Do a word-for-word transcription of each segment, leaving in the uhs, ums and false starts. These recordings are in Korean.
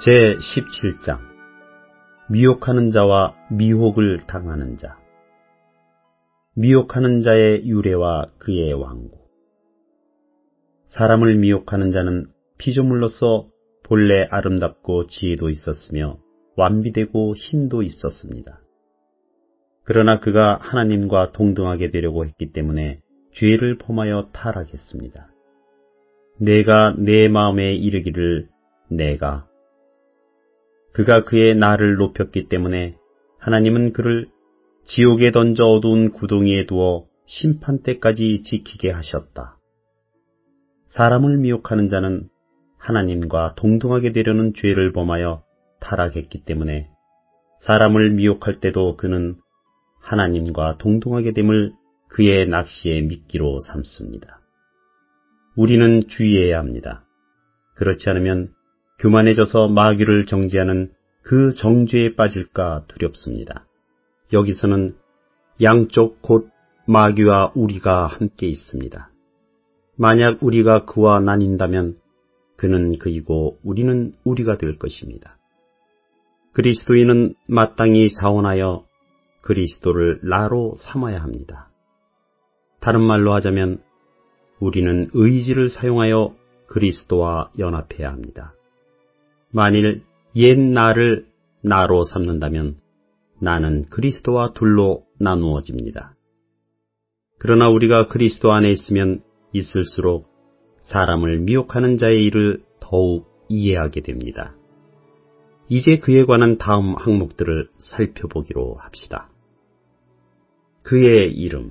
제십칠 장 미혹하는 자와 미혹을 당하는 자. 미혹하는 자의 유래와 그의 왕국. 사람을 미혹하는 자는 피조물로서 본래 아름답고 지혜도 있었으며 완비되고 힘도 있었습니다. 그러나 그가 하나님과 동등하게 되려고 했기 때문에 죄를 범하여 타락했습니다. 내가 내 마음에 이르기를 내가 그가 그의 나를 높였기 때문에 하나님은 그를 지옥에 던져 어두운 구덩이에 두어 심판 때까지 지키게 하셨다. 사람을 미혹하는 자는 하나님과 동등하게 되려는 죄를 범하여 타락했기 때문에 사람을 미혹할 때도 그는 하나님과 동등하게 됨을 그의 낚시의 미끼로 삼습니다. 우리는 주의해야 합니다. 그렇지 않으면 교만해져서 마귀를 정죄하는 그 정죄에 빠질까 두렵습니다. 여기서는 양쪽 곧 마귀와 우리가 함께 있습니다. 만약 우리가 그와 나뉜다면 그는 그이고 우리는 우리가 될 것입니다. 그리스도인은 마땅히 자원하여 그리스도를 나로 삼아야 합니다. 다른 말로 하자면 우리는 의지를 사용하여 그리스도와 연합해야 합니다. 만일 옛 나를 나로 삼는다면 나는 그리스도와 둘로 나누어집니다. 그러나 우리가 그리스도 안에 있으면 있을수록 사람을 미혹하는 자의 일을 더욱 이해하게 됩니다. 이제 그에 관한 다음 항목들을 살펴보기로 합시다. 그의 이름.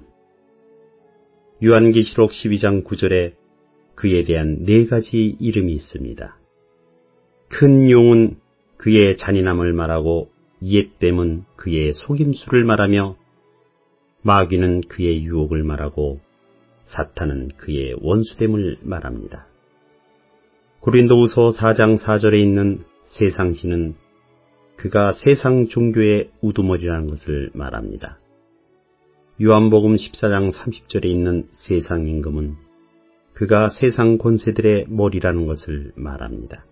요한계시록 십이 장 구 절에 그에 대한 네 가지 이름이 있습니다. 큰 용은 그의 잔인함을 말하고 옛뱀은 그의 속임수를 말하며 마귀는 그의 유혹을 말하고 사탄은 그의 원수됨을 말합니다. 고린도후서 사 장 사 절에 있는 세상신은 그가 세상 종교의 우두머리라는 것을 말합니다. 요한복음 십사 장 삼십 절에 있는 세상 임금은 그가 세상 권세들의 머리라는 것을 말합니다.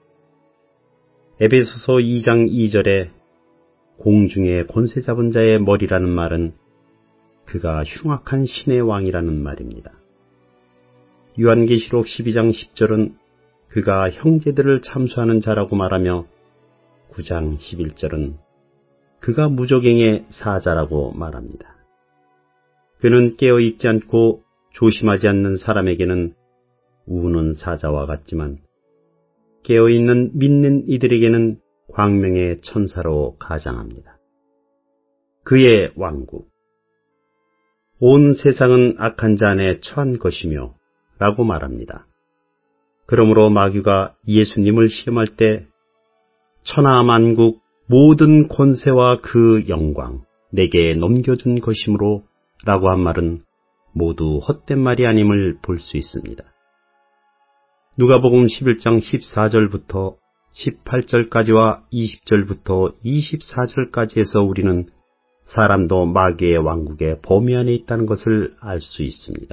에베소서 이 장 이 절에 공중의 권세 잡은 자의 머리라는 말은 그가 흉악한 신의 왕이라는 말입니다. 요한계시록 십이 장 십 절은 그가 형제들을 참수하는 자라고 말하며 구 장 십일 절은 그가 무저갱의 사자라고 말합니다. 그는 깨어있지 않고 조심하지 않는 사람에게는 우는 사자와 같지만 깨어있는 믿는 이들에게는 광명의 천사로 가장합니다. 그의 왕국. 온 세상은 악한 자 안에 처한 것이며 라고 말합니다. 그러므로 마귀가 예수님을 시험할 때 천하 만국 모든 권세와 그 영광 내게 넘겨준 것이므로 라고 한 말은 모두 헛된 말이 아님을 볼 수 있습니다. 누가복음 십일 장 십사 절부터 십팔 절까지와 이십 절부터 이십사 절까지 해서 우리는 사람도 마귀의 왕국의 범위 안에 있다는 것을 알 수 있습니다.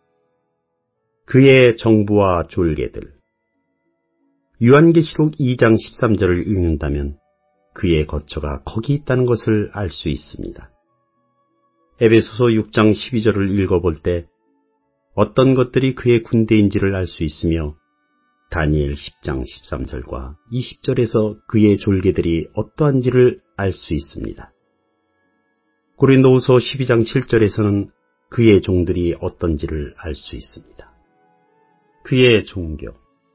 그의 정부와 졸개들. 요한계시록 이 장 십삼 절을 읽는다면 그의 거처가 거기 있다는 것을 알 수 있습니다. 에베소서 육 장 십이 절을 읽어볼 때 어떤 것들이 그의 군대인지를 알 수 있으며 다니엘 십 장 십삼 절과 이십 절에서 그의 졸개들이 어떠한지를 알 수 있습니다. 고린도후서 십이 장 칠 절에서는 그의 종들이 어떤지를 알 수 있습니다. 그의 종교.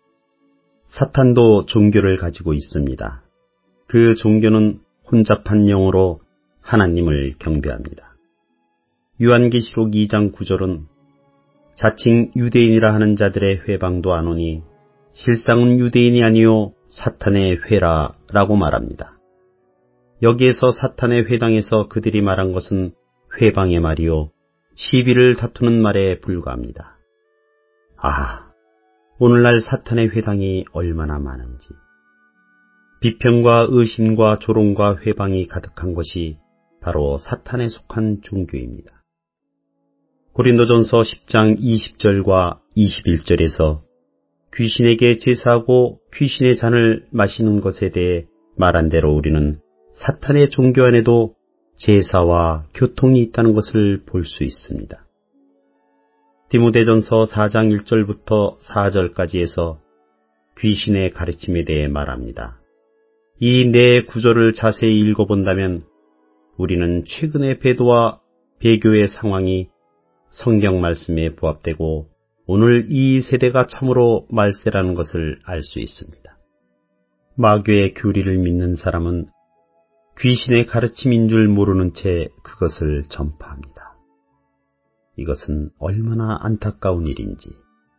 사탄도 종교를 가지고 있습니다. 그 종교는 혼잡한 영어로 하나님을 경배합니다. 요한계시록 이 장 구 절은 자칭 유대인이라 하는 자들의 회방도 안 오니 실상은 유대인이 아니요 사탄의 회라 라고 말합니다. 여기에서 사탄의 회당에서 그들이 말한 것은 회방의 말이요 시비를 다투는 말에 불과합니다. 아, 오늘날 사탄의 회당이 얼마나 많은지. 비평과 의심과 조롱과 회방이 가득한 것이 바로 사탄에 속한 종교입니다. 고린도전서 십 장 이십 절과 이십일 절에서 귀신에게 제사하고 귀신의 잔을 마시는 것에 대해 말한 대로 우리는 사탄의 종교 안에도 제사와 교통이 있다는 것을 볼 수 있습니다. 디모데전서 사 장 일 절부터 사 절까지에서 귀신의 가르침에 대해 말합니다. 이 네 구절을 자세히 읽어본다면 우리는 최근의 배도와 배교의 상황이 성경 말씀에 부합되고 오늘 이 세대가 참으로 말세라는 것을 알 수 있습니다. 마귀의 교리를 믿는 사람은 귀신의 가르침인 줄 모르는 채 그것을 전파합니다. 이것은 얼마나 안타까운 일인지.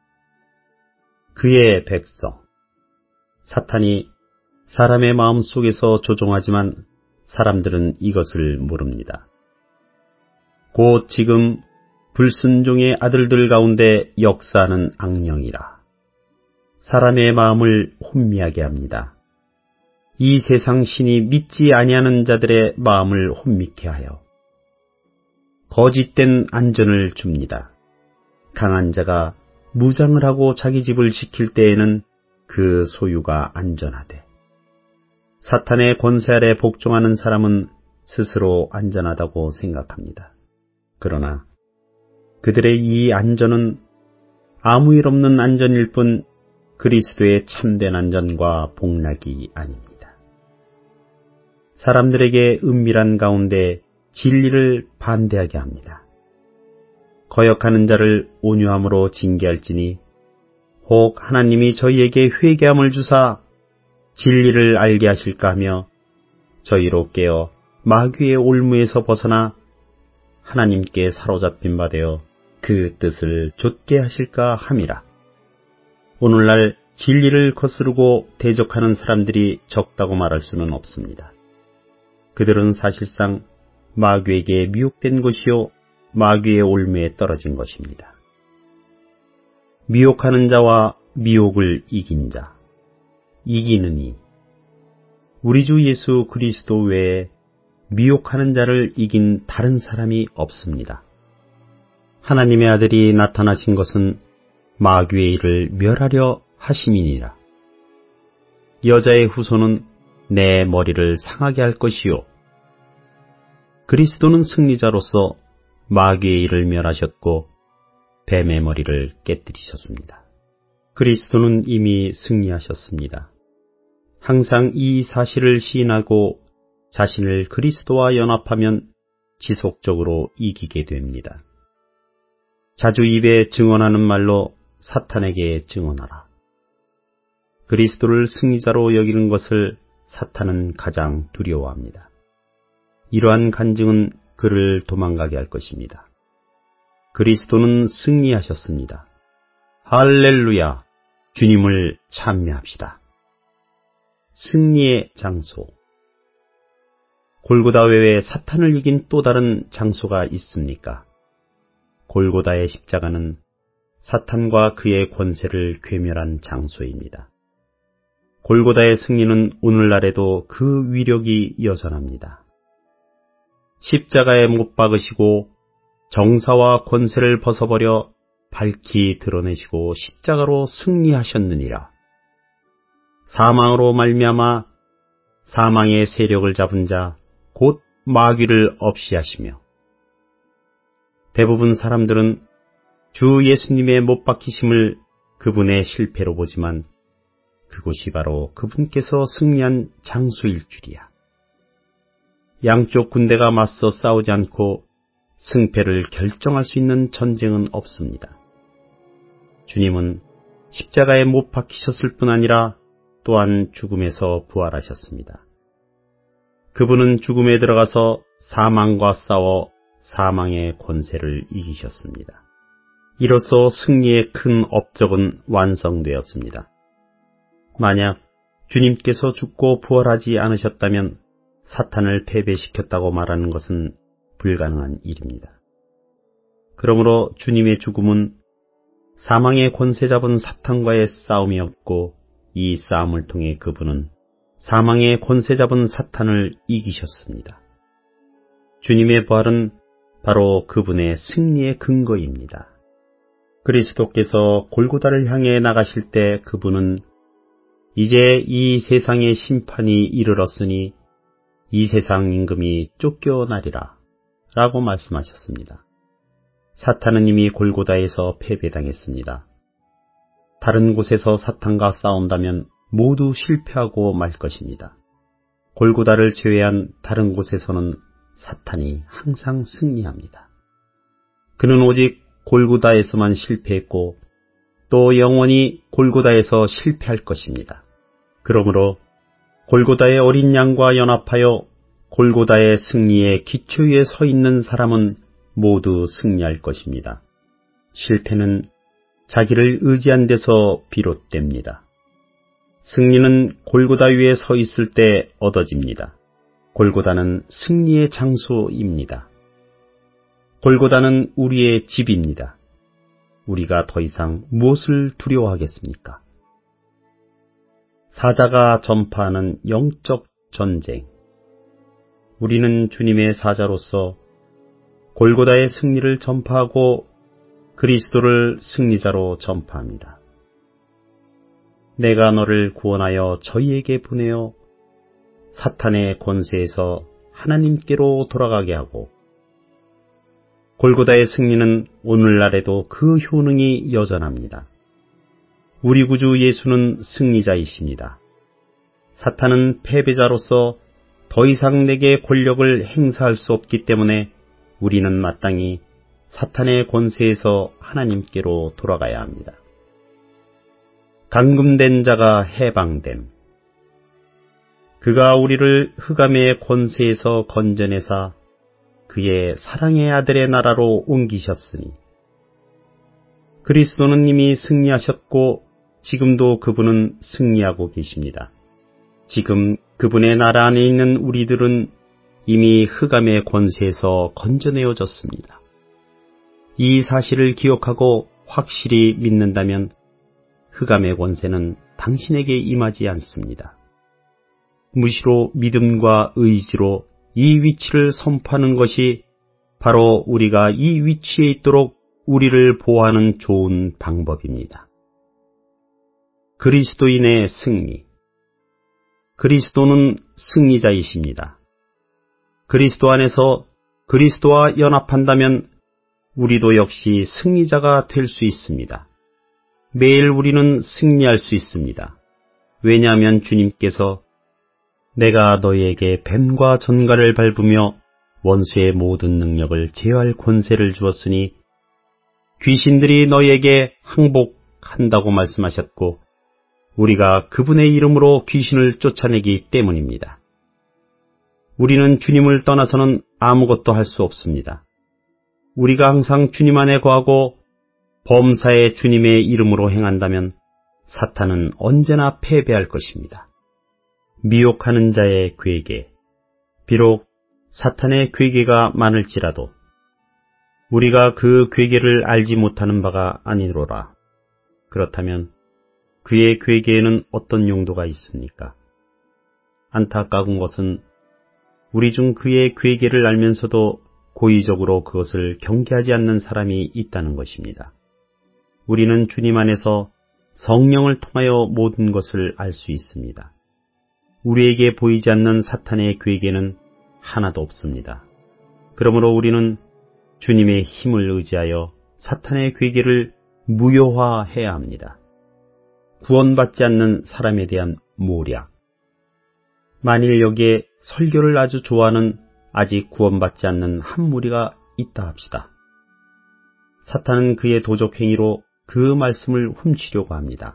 그의 백성, 사탄이 사람의 마음 속에서 조종하지만 사람들은 이것을 모릅니다. 곧 지금 불순종의 아들들 가운데 역사하는 악령이라 사람의 마음을 혼미하게 합니다. 이 세상 신이 믿지 아니하는 자들의 마음을 혼미케 하여 거짓된 안전을 줍니다. 강한 자가 무장을 하고 자기 집을 지킬 때에는 그 소유가 안전하되 사탄의 권세 아래 복종하는 사람은 스스로 안전하다고 생각합니다. 그러나 그들의 이 안전은 아무 일 없는 안전일 뿐 그리스도의 참된 안전과 복락이 아닙니다. 사람들에게 은밀한 가운데 진리를 반대하게 합니다. 거역하는 자를 온유함으로 징계할지니 혹 하나님이 저희에게 회개함을 주사 진리를 알게 하실까 하며 저희로 깨어 마귀의 올무에서 벗어나 하나님께 사로잡힌 바 되어 그 뜻을 좇게 하실까 함이라. 오늘날 진리를 거스르고 대적하는 사람들이 적다고 말할 수는 없습니다. 그들은 사실상 마귀에게 미혹된 것이요 마귀의 올무에 떨어진 것입니다. 미혹하는 자와 미혹을 이긴 자, 이기는 이, 우리 주 예수 그리스도 외에 미혹하는 자를 이긴 다른 사람이 없습니다. 하나님의 아들이 나타나신 것은 마귀의 일을 멸하려 하심이니라. 여자의 후손은 내 머리를 상하게 할 것이요. 그리스도는 승리자로서 마귀의 일을 멸하셨고 뱀의 머리를 깨뜨리셨습니다. 그리스도는 이미 승리하셨습니다. 항상 이 사실을 시인하고 자신을 그리스도와 연합하면 지속적으로 이기게 됩니다. 자주 입에 증언하는 말로 사탄에게 증언하라. 그리스도를 승리자로 여기는 것을 사탄은 가장 두려워합니다. 이러한 간증은 그를 도망가게 할 것입니다. 그리스도는 승리하셨습니다. 할렐루야! 주님을 찬미합시다. 승리의 장소. 골고다 외에 사탄을 이긴 또 다른 장소가 있습니까? 골고다의 십자가는 사탄과 그의 권세를 괴멸한 장소입니다. 골고다의 승리는 오늘날에도 그 위력이 여전합니다. 십자가에 못 박으시고 정사와 권세를 벗어버려 밝히 드러내시고 십자가로 승리하셨느니라. 사망으로 말미암아 사망의 세력을 잡은 자 곧 마귀를 없이 하시며 대부분 사람들은 주 예수님의 못 박히심을 그분의 실패로 보지만 그곳이 바로 그분께서 승리한 장소일 줄이야. 양쪽 군대가 맞서 싸우지 않고 승패를 결정할 수 있는 전쟁은 없습니다. 주님은 십자가에 못 박히셨을 뿐 아니라 또한 죽음에서 부활하셨습니다. 그분은 죽음에 들어가서 사망과 싸워 사망의 권세를 이기셨습니다. 이로써 승리의 큰 업적은 완성되었습니다. 만약 주님께서 죽고 부활하지 않으셨다면 사탄을 패배시켰다고 말하는 것은 불가능한 일입니다. 그러므로 주님의 죽음은 사망의 권세 잡은 사탄과의 싸움이었고 이 싸움을 통해 그분은 사망의 권세 잡은 사탄을 이기셨습니다. 주님의 부활은 바로 그분의 승리의 근거입니다. 그리스도께서 골고다를 향해 나가실 때 그분은 이제 이 세상의 심판이 이르렀으니 이 세상 임금이 쫓겨나리라 라고 말씀하셨습니다. 사탄은 이미 골고다에서 패배당했습니다. 다른 곳에서 사탄과 싸운다면 모두 실패하고 말 것입니다. 골고다를 제외한 다른 곳에서는 사탄이 항상 승리합니다. 그는 오직 골고다에서만 실패했고 또 영원히 골고다에서 실패할 것입니다. 그러므로 골고다의 어린 양과 연합하여 골고다의 승리의 기초 위에 서 있는 사람은 모두 승리할 것입니다. 실패는 자기를 의지한 데서 비롯됩니다. 승리는 골고다 위에 서 있을 때 얻어집니다. 골고다는 승리의 장소입니다. 골고다는 우리의 집입니다. 우리가 더 이상 무엇을 두려워하겠습니까? 사자가 전파하는 영적 전쟁. 우리는 주님의 사자로서 골고다의 승리를 전파하고 그리스도를 승리자로 전파합니다. 내가 너를 구원하여 저희에게 보내어 사탄의 권세에서 하나님께로 돌아가게 하고 골고다의 승리는 오늘날에도 그 효능이 여전합니다. 우리 구주 예수는 승리자이십니다. 사탄은 패배자로서 더 이상 내게 권력을 행사할 수 없기 때문에 우리는 마땅히 사탄의 권세에서 하나님께로 돌아가야 합니다. 감금된 자가 해방됨. 그가 우리를 흑암의 권세에서 건져내사 그의 사랑의 아들의 나라로 옮기셨으니 그리스도는 이미 승리하셨고 지금도 그분은 승리하고 계십니다. 지금 그분의 나라 안에 있는 우리들은 이미 흑암의 권세에서 건져내어졌습니다. 이 사실을 기억하고 확실히 믿는다면 흑암의 권세는 당신에게 임하지 않습니다. 무시로 믿음과 의지로 이 위치를 선포하는 것이 바로 우리가 이 위치에 있도록 우리를 보호하는 좋은 방법입니다. 그리스도인의 승리. 그리스도는 승리자이십니다. 그리스도 안에서 그리스도와 연합한다면 우리도 역시 승리자가 될 수 있습니다. 매일 우리는 승리할 수 있습니다. 왜냐하면 주님께서 내가 너희에게 뱀과 전갈을 밟으며 원수의 모든 능력을 제어할 권세를 주었으니 귀신들이 너희에게 항복한다고 말씀하셨고 우리가 그분의 이름으로 귀신을 쫓아내기 때문입니다. 우리는 주님을 떠나서는 아무것도 할 수 없습니다. 우리가 항상 주님 안에 거하고 범사에 주님의 이름으로 행한다면 사탄은 언제나 패배할 것입니다. 미혹하는 자의 괴계. 비록 사탄의 괴계가 많을지라도 우리가 그 괴계를 알지 못하는 바가 아니로라. 그렇다면 그의 괴계에는 어떤 용도가 있습니까? 안타까운 것은 우리 중 그의 괴계를 알면서도 고의적으로 그것을 경계하지 않는 사람이 있다는 것입니다. 우리는 주님 안에서 성령을 통하여 모든 것을 알 수 있습니다. 우리에게 보이지 않는 사탄의 괴계는 하나도 없습니다. 그러므로 우리는 주님의 힘을 의지하여 사탄의 괴계를 무효화해야 합니다. 구원받지 않는 사람에 대한 모략. 만일 여기에 설교를 아주 좋아하는 아직 구원받지 않는 한 무리가 있다 합시다. 사탄은 그의 도적행위로 그 말씀을 훔치려고 합니다.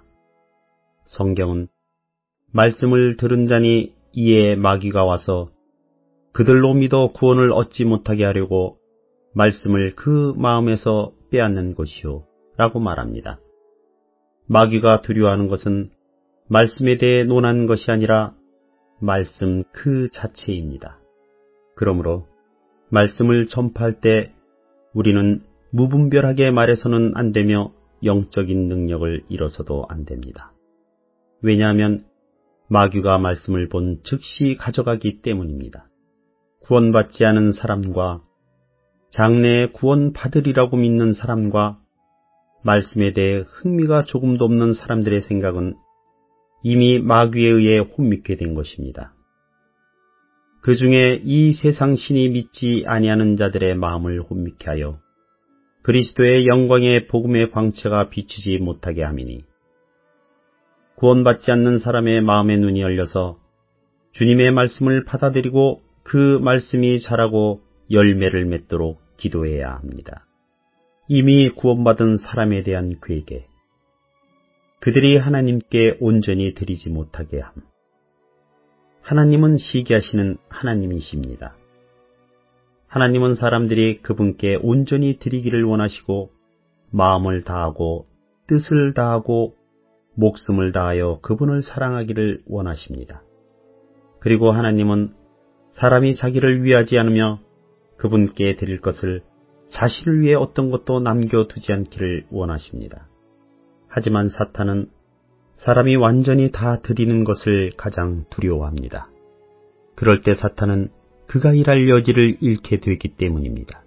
성경은 말씀을 들은 자니 이에 마귀가 와서 그들로 믿어 구원을 얻지 못하게 하려고 말씀을 그 마음에서 빼앗는 것이요 라고 말합니다. 마귀가 두려워하는 것은 말씀에 대해 논하는 것이 아니라 말씀 그 자체입니다. 그러므로 말씀을 전파할 때 우리는 무분별하게 말해서는 안 되며 영적인 능력을 잃어서도 안 됩니다. 왜냐하면 마귀가 말씀을 본 즉시 가져가기 때문입니다. 구원받지 않은 사람과 장래에 구원받으리라고 믿는 사람과 말씀에 대해 흥미가 조금도 없는 사람들의 생각은 이미 마귀에 의해 혼미케 된 것입니다. 그 중에 이 세상 신이 믿지 아니하는 자들의 마음을 혼미케 하여 그리스도의 영광의 복음의 광채가 비추지 못하게 함이니, 구원받지 않는 사람의 마음의 눈이 열려서 주님의 말씀을 받아들이고 그 말씀이 자라고 열매를 맺도록 기도해야 합니다. 이미 구원받은 사람에 대한 괴계, 그들이 하나님께 온전히 드리지 못하게 함. 하나님은 시기하시는 하나님이십니다. 하나님은 사람들이 그분께 온전히 드리기를 원하시고 마음을 다하고 뜻을 다하고 목숨을 다하여 그분을 사랑하기를 원하십니다. 그리고 하나님은 사람이 자기를 위하지 않으며 그분께 드릴 것을 자신을 위해 어떤 것도 남겨두지 않기를 원하십니다. 하지만 사탄은 사람이 완전히 다 드리는 것을 가장 두려워합니다. 그럴 때 사탄은 그가 일할 여지를 잃게 되기 때문입니다.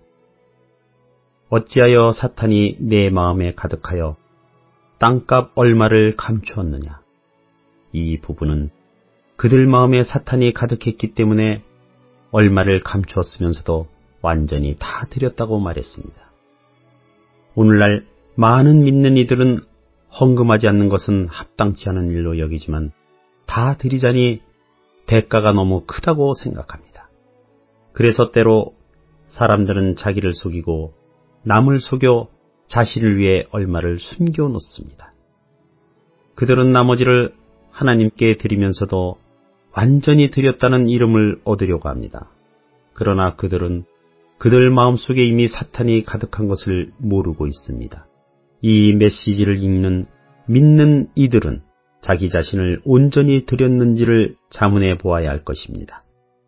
어찌하여 사탄이 내 마음에 가득하여 땅값 얼마를 감추었느냐? 이 부분은 그들 마음에 사탄이 가득했기 때문에 얼마를 감추었으면서도 완전히 다 드렸다고 말했습니다. 오늘날 많은 믿는 이들은 헌금하지 않는 것은 합당치 않은 일로 여기지만 다 드리자니 대가가 너무 크다고 생각합니다. 그래서 때로 사람들은 자기를 속이고 남을 속여 자신을 위해 얼마를 숨겨 놓습니다. 그들은 나머지를 하나님께 드리면서도 완전히 드렸다는 이름을 얻으려고 합니다. 그러나 그들은 그들 마음속에 이미 사탄이 가득한 것을 모르고 있습니다. 이 메시지를 읽는 믿는 이들은 자기 자신을 온전히 드렸는지를 자문해 보아야 할 것입니다.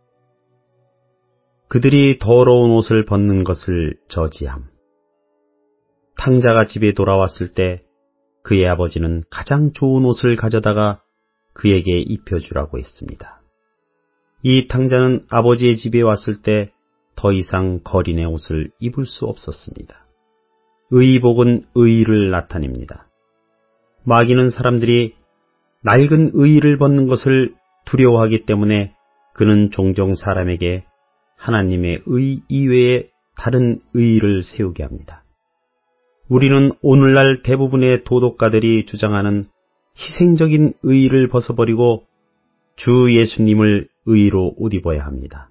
그들이 더러운 옷을 벗는 것을 저지함. 탕자가 집에 돌아왔을 때 그의 아버지는 가장 좋은 옷을 가져다가 그에게 입혀주라고 했습니다. 이 탕자는 아버지의 집에 왔을 때 더 이상 거린의 옷을 입을 수 없었습니다. 의복은 의의를 나타냅니다. 마귀는 사람들이 낡은 의의를 벗는 것을 두려워하기 때문에 그는 종종 사람에게 하나님의 의 이외에 다른 의의를 세우게 합니다. 우리는 오늘날 대부분의 도덕가들이 주장하는 희생적인 의의를 벗어버리고 주 예수님을 의의로 옷 입어야 합니다.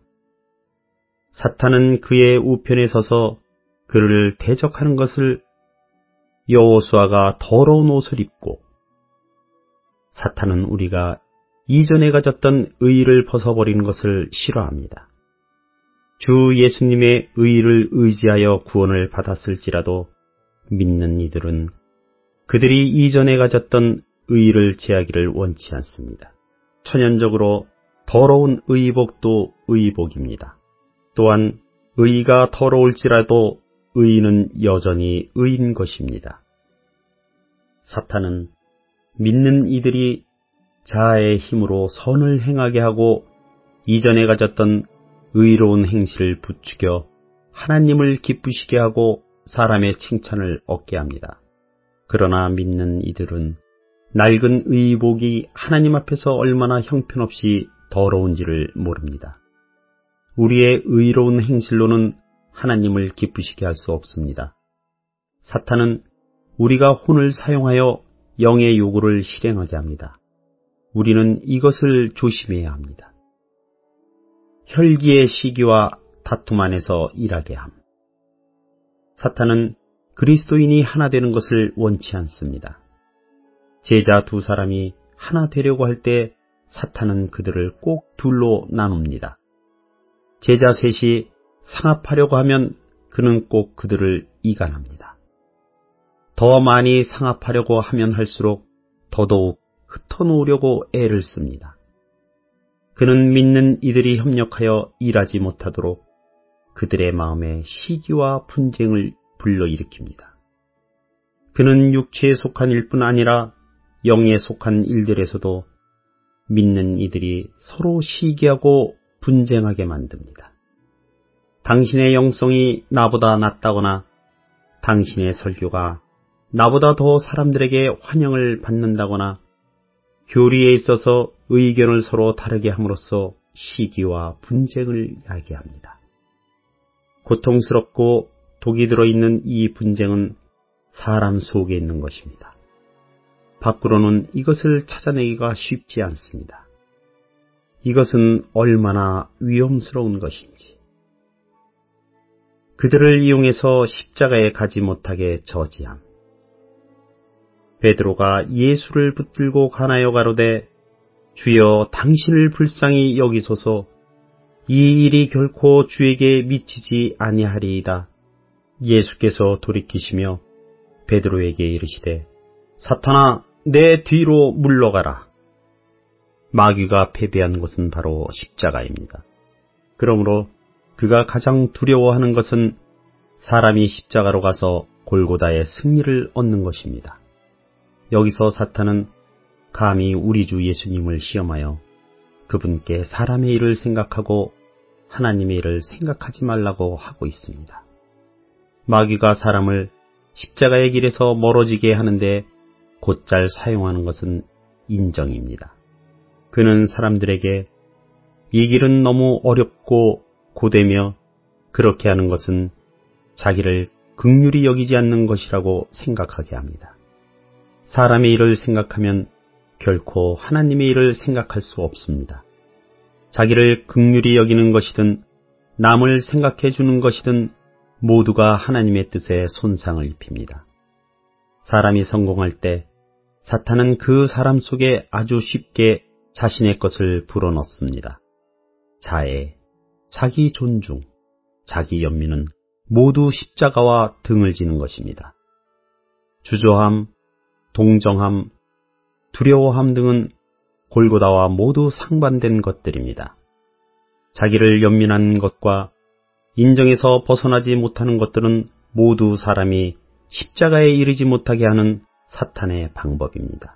사탄은 그의 우편에 서서 그를 대적하는 것을 여호수아가 더러운 옷을 입고, 사탄은 우리가 이전에 가졌던 의의를 벗어버리는 것을 싫어합니다. 주 예수님의 의의를 의지하여 구원을 받았을지라도 믿는 이들은 그들이 이전에 가졌던 의의를 제하기를 원치 않습니다. 천연적으로 더러운 의복도 의복입니다. 또한 의의가 더러울지라도 의의는 여전히 의인 것입니다. 사탄은 믿는 이들이 자아의 힘으로 선을 행하게 하고 이전에 가졌던 의로운 행실을 부추겨 하나님을 기쁘시게 하고 사람의 칭찬을 얻게 합니다. 그러나 믿는 이들은 낡은 의복이 하나님 앞에서 얼마나 형편없이 더러운지를 모릅니다. 우리의 의로운 행실로는 하나님을 기쁘시게 할 수 없습니다. 사탄은 우리가 혼을 사용하여 영의 요구를 실행하게 합니다. 우리는 이것을 조심해야 합니다. 혈기의 시기와 다툼 안에서 일하게 함. 사탄은 그리스도인이 하나 되는 것을 원치 않습니다. 제자 두 사람이 하나 되려고 할 때 사탄은 그들을 꼭 둘로 나눕니다. 제자 셋이 상합하려고 하면 그는 꼭 그들을 이간합니다. 더 많이 상합하려고 하면 할수록 더더욱 흩어놓으려고 애를 씁니다. 그는 믿는 이들이 협력하여 일하지 못하도록 그들의 마음에 시기와 분쟁을 불러일으킵니다. 그는 육체에 속한 일뿐 아니라 영에 속한 일들에서도 믿는 이들이 서로 시기하고 분쟁하게 만듭니다. 당신의 영성이 나보다 낫다거나 당신의 설교가 나보다 더 사람들에게 환영을 받는다거나 교리에 있어서 의견을 서로 다르게 함으로써 시기와 분쟁을 야기합니다. 고통스럽고 독이 들어있는 이 분쟁은 사람 속에 있는 것입니다. 밖으로는 이것을 찾아내기가 쉽지 않습니다. 이것은 얼마나 위험스러운 것인지. 그들을 이용해서 십자가에 가지 못하게 저지함. 베드로가 예수를 붙들고 가나요 가로되 주여 당신을 불쌍히 여기소서 이 일이 결코 주에게 미치지 아니하리이다. 예수께서 돌이키시며 베드로에게 이르시되 사탄아 내 뒤로 물러가라. 마귀가 패배한 것은 바로 십자가입니다. 그러므로 그가 가장 두려워하는 것은 사람이 십자가로 가서 골고다의 승리를 얻는 것입니다. 여기서 사탄은 감히 우리 주 예수님을 시험하여 그분께 사람의 일을 생각하고 하나님의 일을 생각하지 말라고 하고 있습니다. 마귀가 사람을 십자가의 길에서 멀어지게 하는데 곧잘 사용하는 것은 인정입니다. 그는 사람들에게 이 길은 너무 어렵고 고되며 그렇게 하는 것은 자기를 긍휼히 여기지 않는 것이라고 생각하게 합니다. 사람의 일을 생각하면 결코 하나님의 일을 생각할 수 없습니다. 자기를 긍휼히 여기는 것이든 남을 생각해 주는 것이든 모두가 하나님의 뜻에 손상을 입힙니다. 사람이 성공할 때 사탄은 그 사람 속에 아주 쉽게 자신의 것을 불어넣습니다. 자애, 자기 존중, 자기 연민은 모두 십자가와 등을 지는 것입니다. 주저함, 동정함, 두려워함 등은 골고다와 모두 상반된 것들입니다. 자기를 연민하는 것과 인정에서 벗어나지 못하는 것들은 모두 사람이 십자가에 이르지 못하게 하는 사탄의 방법입니다.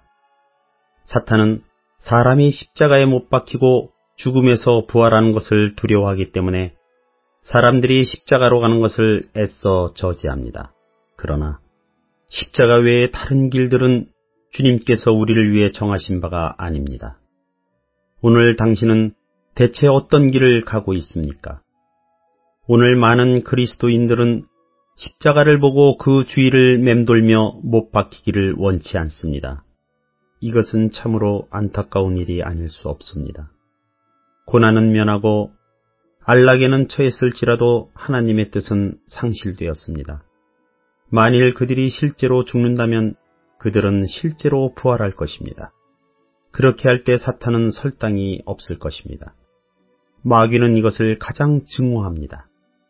사탄은 사람이 십자가에 못 박히고 죽음에서 부활하는 것을 두려워하기 때문에 사람들이 십자가로 가는 것을 애써 저지합니다. 그러나 십자가 외의 다른 길들은 주님께서 우리를 위해 정하신 바가 아닙니다. 오늘 당신은 대체 어떤 길을 가고 있습니까? 오늘 많은 그리스도인들은 십자가를 보고 그 주위를 맴돌며 못 박히기를 원치 않습니다. 이것은 참으로 안타까운 일이 아닐 수 없습니다. 고난은 면하고 안락에는 처했을지라도 하나님의 뜻은 상실되었습니다. 만일 그들이 실제로 죽는다면 그들은 실제로 부활할 것입니다. 그렇게 할 때 사탄은 설당이 없을 것입니다. 마귀는 이것을 가장 증오합니다.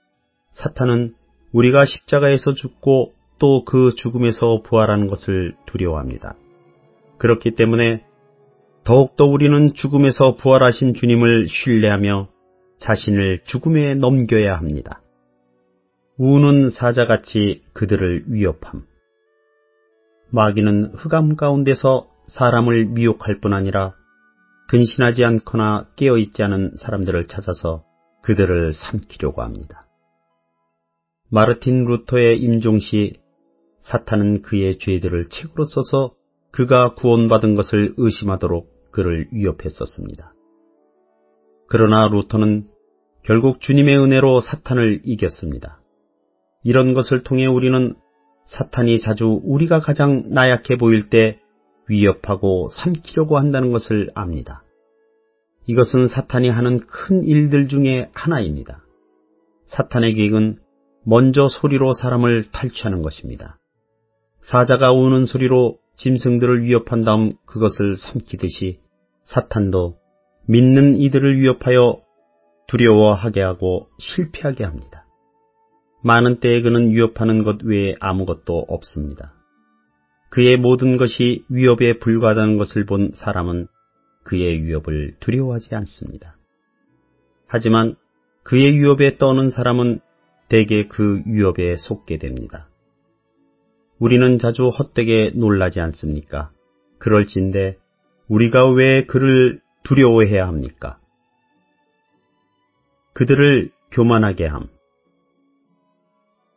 사탄은 우리가 십자가에서 죽고 또 그 죽음에서 부활하는 것을 두려워합니다. 그렇기 때문에 더욱더 우리는 죽음에서 부활하신 주님을 신뢰하며 자신을 죽음에 넘겨야 합니다. 우는 사자같이 그들을 위협함. 마귀는 흑암 가운데서 사람을 미혹할 뿐 아니라 근신하지 않거나 깨어있지 않은 사람들을 찾아서 그들을 삼키려고 합니다. 마르틴 루터의 임종시 사탄은 그의 죄들을 책으로 써서 그가 구원받은 것을 의심하도록 그를 위협했었습니다. 그러나 루터는 결국 주님의 은혜로 사탄을 이겼습니다. 이런 것을 통해 우리는 사탄이 자주 우리가 가장 나약해 보일 때 위협하고 삼키려고 한다는 것을 압니다. 이것은 사탄이 하는 큰 일들 중에 하나입니다. 사탄의 계획은 먼저 소리로 사람을 탈취하는 것입니다. 사자가 우는 소리로 짐승들을 위협한 다음 그것을 삼키듯이 사탄도 믿는 이들을 위협하여 두려워하게 하고 실패하게 합니다. 많은 때에 그는 위협하는 것 외에 아무것도 없습니다. 그의 모든 것이 위협에 불과하다는 것을 본 사람은 그의 위협을 두려워하지 않습니다. 하지만 그의 위협에 떠는 사람은 대개 그 위협에 속게 됩니다. 우리는 자주 헛되게 놀라지 않습니까? 그럴진데 우리가 왜 그를 두려워해야 합니까? 그들을 교만하게 함.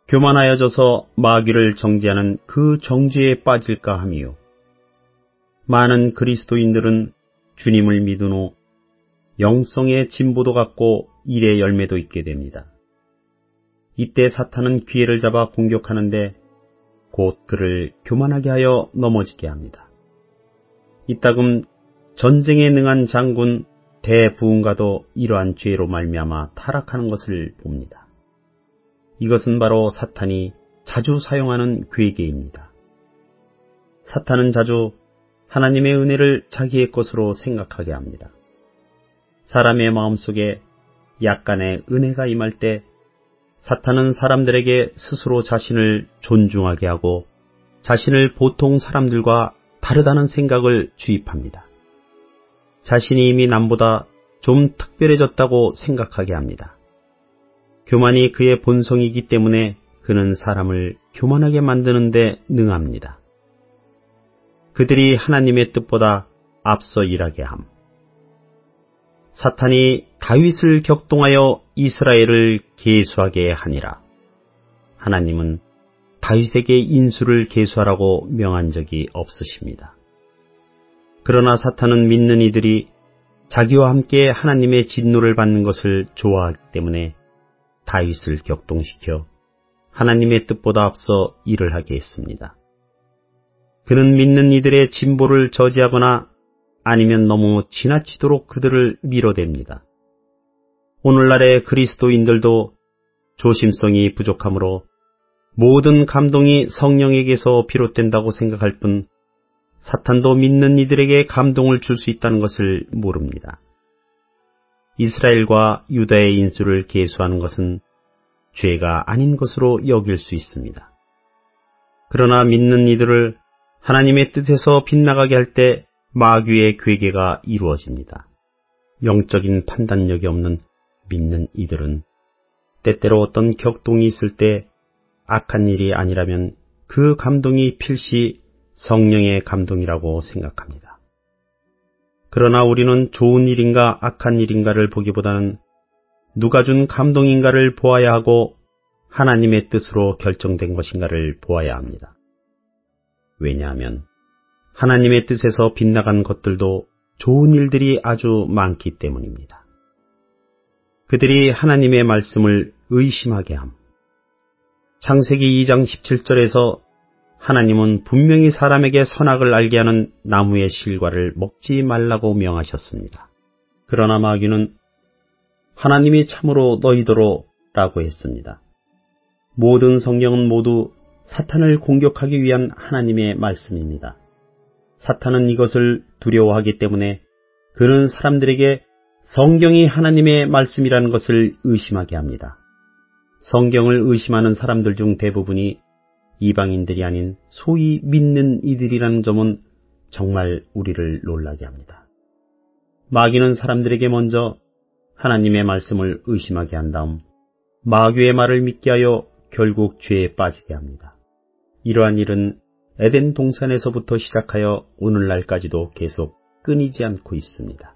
교만하여져서 마귀를 정죄하는 그 정죄에 빠질까 함이요. 많은 그리스도인들은 주님을 믿은 후 영성의 진보도 갖고 일의 열매도 있게 됩니다. 이때 사탄은 기회를 잡아 공격하는데 곧 그를 교만하게 하여 넘어지게 합니다. 이따금 전쟁에 능한 장군 대부흥가도 이러한 죄로 말미암아 타락하는 것을 봅니다. 이것은 바로 사탄이 자주 사용하는 괴계입니다. 사탄은 자주 하나님의 은혜를 자기의 것으로 생각하게 합니다. 사람의 마음속에 약간의 은혜가 임할 때 사탄은 사람들에게 스스로 자신을 존중하게 하고 자신을 보통 사람들과 다르다는 생각을 주입합니다. 자신이 이미 남보다 좀 특별해졌다고 생각하게 합니다. 교만이 그의 본성이기 때문에 그는 사람을 교만하게 만드는 데 능합니다. 그들이 하나님의 뜻보다 앞서 일하게 함. 사탄이 다윗을 격동하여 이스라엘을 계수하게 하니라. 하나님은 다윗에게 인수를 계수하라고 명한 적이 없으십니다. 그러나 사탄은 믿는 이들이 자기와 함께 하나님의 진노를 받는 것을 좋아하기 때문에 다윗을 격동시켜 하나님의 뜻보다 앞서 일을 하게 했습니다. 그는 믿는 이들의 진보를 저지하거나 아니면 너무 지나치도록 그들을 밀어댑니다. 오늘날의 그리스도인들도 조심성이 부족하므로 모든 감동이 성령에게서 비롯된다고 생각할 뿐 사탄도 믿는 이들에게 감동을 줄 수 있다는 것을 모릅니다. 이스라엘과 유다의 인수를 계수하는 것은 죄가 아닌 것으로 여길 수 있습니다. 그러나 믿는 이들을 하나님의 뜻에서 빗나가게 할 때 마귀의 괴계가 이루어집니다. 영적인 판단력이 없는 믿는 이들은 때때로 어떤 격동이 있을 때 악한 일이 아니라면 그 감동이 필시 성령의 감동이라고 생각합니다. 그러나 우리는 좋은 일인가 악한 일인가를 보기보다는 누가 준 감동인가를 보아야 하고 하나님의 뜻으로 결정된 것인가를 보아야 합니다. 왜냐하면 하나님의 뜻에서 빗나간 것들도 좋은 일들이 아주 많기 때문입니다. 그들이 하나님의 말씀을 의심하게 함. 창세기 이 장 십칠 절에서 하나님은 분명히 사람에게 선악을 알게 하는 나무의 실과를 먹지 말라고 명하셨습니다. 그러나 마귀는 하나님이 참으로 너희더러 라고 했습니다. 모든 성경은 모두 사탄을 공격하기 위한 하나님의 말씀입니다. 사탄은 이것을 두려워하기 때문에 그는 사람들에게 성경이 하나님의 말씀이라는 것을 의심하게 합니다. 성경을 의심하는 사람들 중 대부분이 이방인들이 아닌 소위 믿는 이들이라는 점은 정말 우리를 놀라게 합니다. 마귀는 사람들에게 먼저 하나님의 말씀을 의심하게 한 다음 마귀의 말을 믿게 하여 결국 죄에 빠지게 합니다. 이러한 일은 에덴 동산에서부터 시작하여 오늘날까지도 계속 끊이지 않고 있습니다.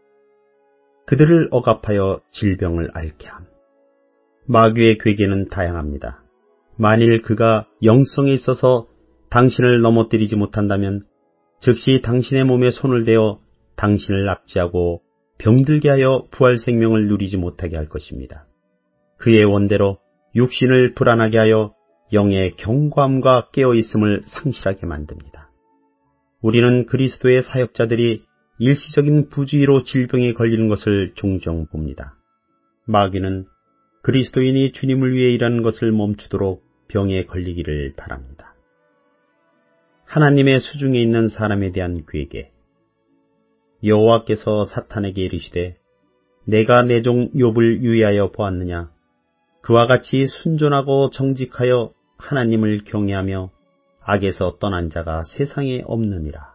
그들을 억압하여 질병을 앓게 함. 마귀의 괴계는 다양합니다. 만일 그가 영성에 있어서 당신을 넘어뜨리지 못한다면 즉시 당신의 몸에 손을 대어 당신을 납치하고 병들게 하여 부활 생명을 누리지 못하게 할 것입니다. 그의 원대로 육신을 불안하게 하여 영의 경고함과 깨어있음을 상실하게 만듭니다. 우리는 그리스도의 사역자들이 일시적인 부주의로 질병에 걸리는 것을 종종 봅니다. 마귀는 그리스도인이 주님을 위해 일하는 것을 멈추도록 병에 걸리기를 바랍니다. 하나님의 수중에 있는 사람에 대한 괴계. 여호와께서 사탄에게 이르시되 내가 내 종 욥을 유의하여 보았느냐. 그와 같이 순전하고 정직하여 하나님을 경외하며 악에서 떠난 자가 세상에 없느니라.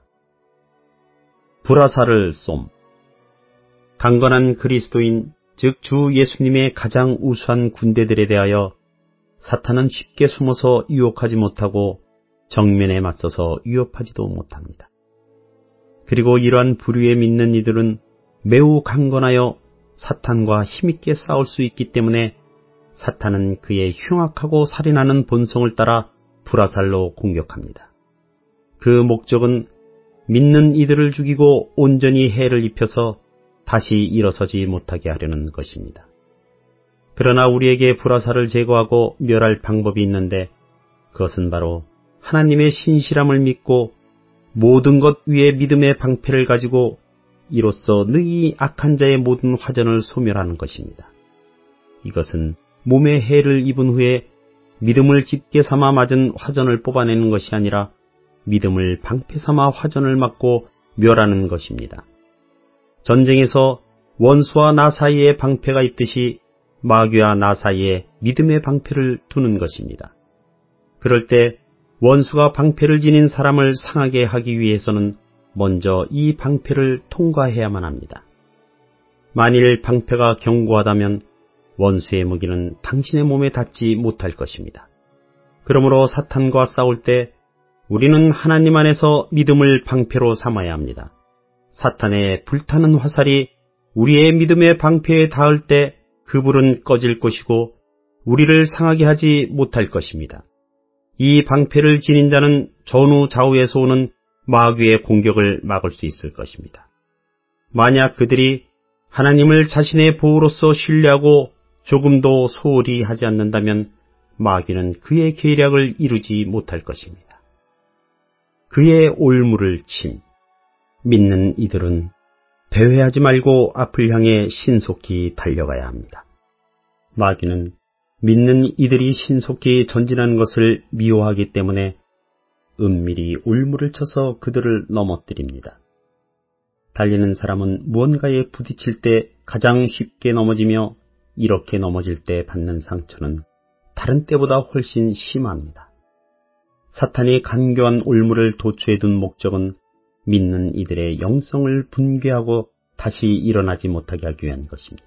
불화살을 쏨. 강건한 그리스도인 즉 주 예수님의 가장 우수한 군대들에 대하여 사탄은 쉽게 숨어서 유혹하지 못하고 정면에 맞서서 위협하지도 못합니다. 그리고 이러한 부류에 믿는 이들은 매우 강건하여 사탄과 힘있게 싸울 수 있기 때문에 사탄은 그의 흉악하고 살인하는 본성을 따라 불화살로 공격합니다. 그 목적은 믿는 이들을 죽이고 온전히 해를 입혀서 다시 일어서지 못하게 하려는 것입니다. 그러나 우리에게 불화살을 제거하고 멸할 방법이 있는데 그것은 바로 하나님의 신실함을 믿고 모든 것 위에 믿음의 방패를 가지고 이로써 능히 악한 자의 모든 화전을 소멸하는 것입니다. 이것은 몸에 해를 입은 후에 믿음을 짙게 삼아 맞은 화전을 뽑아내는 것이 아니라 믿음을 방패 삼아 화전을 막고 멸하는 것입니다. 전쟁에서 원수와 나 사이에 방패가 있듯이 마귀와 나 사이에 믿음의 방패를 두는 것입니다. 그럴 때 원수가 방패를 지닌 사람을 상하게 하기 위해서는 먼저 이 방패를 통과해야만 합니다. 만일 방패가 견고하다면 원수의 무기는 당신의 몸에 닿지 못할 것입니다. 그러므로 사탄과 싸울 때 우리는 하나님 안에서 믿음을 방패로 삼아야 합니다. 사탄의 불타는 화살이 우리의 믿음의 방패에 닿을 때 그 불은 꺼질 것이고 우리를 상하게 하지 못할 것입니다. 이 방패를 지닌 자는 전후 좌우에서 오는 마귀의 공격을 막을 수 있을 것입니다. 만약 그들이 하나님을 자신의 보호로서 신뢰하고 조금도 소홀히 하지 않는다면 마귀는 그의 계략을 이루지 못할 것입니다. 그의 올무를 침. 믿는 이들은 배회하지 말고 앞을 향해 신속히 달려가야 합니다. 마귀는 믿는 이들이 신속히 전진하는 것을 미워하기 때문에 은밀히 올무를 쳐서 그들을 넘어뜨립니다. 달리는 사람은 무언가에 부딪힐 때 가장 쉽게 넘어지며 이렇게 넘어질 때 받는 상처는 다른 때보다 훨씬 심합니다. 사탄이 간교한 올무를 도초해둔 목적은 믿는 이들의 영성을 붕괴하고 다시 일어나지 못하게 하기 위한 것입니다.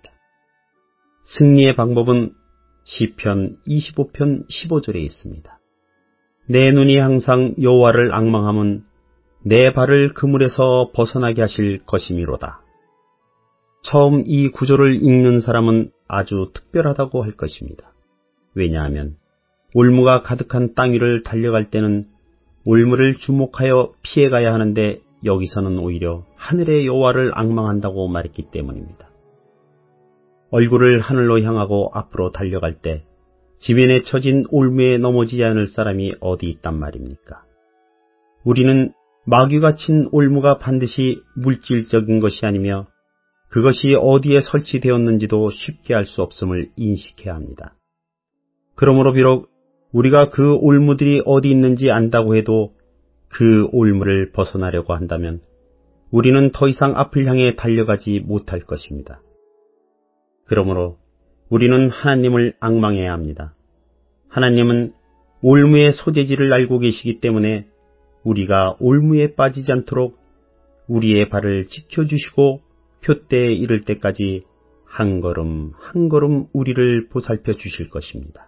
승리의 방법은 시편 이십오 편 십오 절에 있습니다. 내 눈이 항상 여호와를 앙망함은 내 발을 그물에서 벗어나게 하실 것이미로다. 처음 이 구절을 읽는 사람은 아주 특별하다고 할 것입니다. 왜냐하면 올무가 가득한 땅 위를 달려갈 때는 올무를 주목하여 피해가야 하는데 여기서는 오히려 하늘의 여호와를 앙망한다고 말했기 때문입니다. 얼굴을 하늘로 향하고 앞으로 달려갈 때 지면에 처진 올무에 넘어지지 않을 사람이 어디 있단 말입니까? 우리는 마귀가 친 올무가 반드시 물질적인 것이 아니며 그것이 어디에 설치되었는지도 쉽게 알 수 없음을 인식해야 합니다. 그러므로 비록 우리가 그 올무들이 어디 있는지 안다고 해도 그 올무를 벗어나려고 한다면 우리는 더 이상 앞을 향해 달려가지 못할 것입니다. 그러므로 우리는 하나님을 앙망해야 합니다. 하나님은 올무의 소재지를 알고 계시기 때문에 우리가 올무에 빠지지 않도록 우리의 발을 지켜주시고 표대에 이를 때까지 한 걸음 한 걸음 우리를 보살펴 주실 것입니다.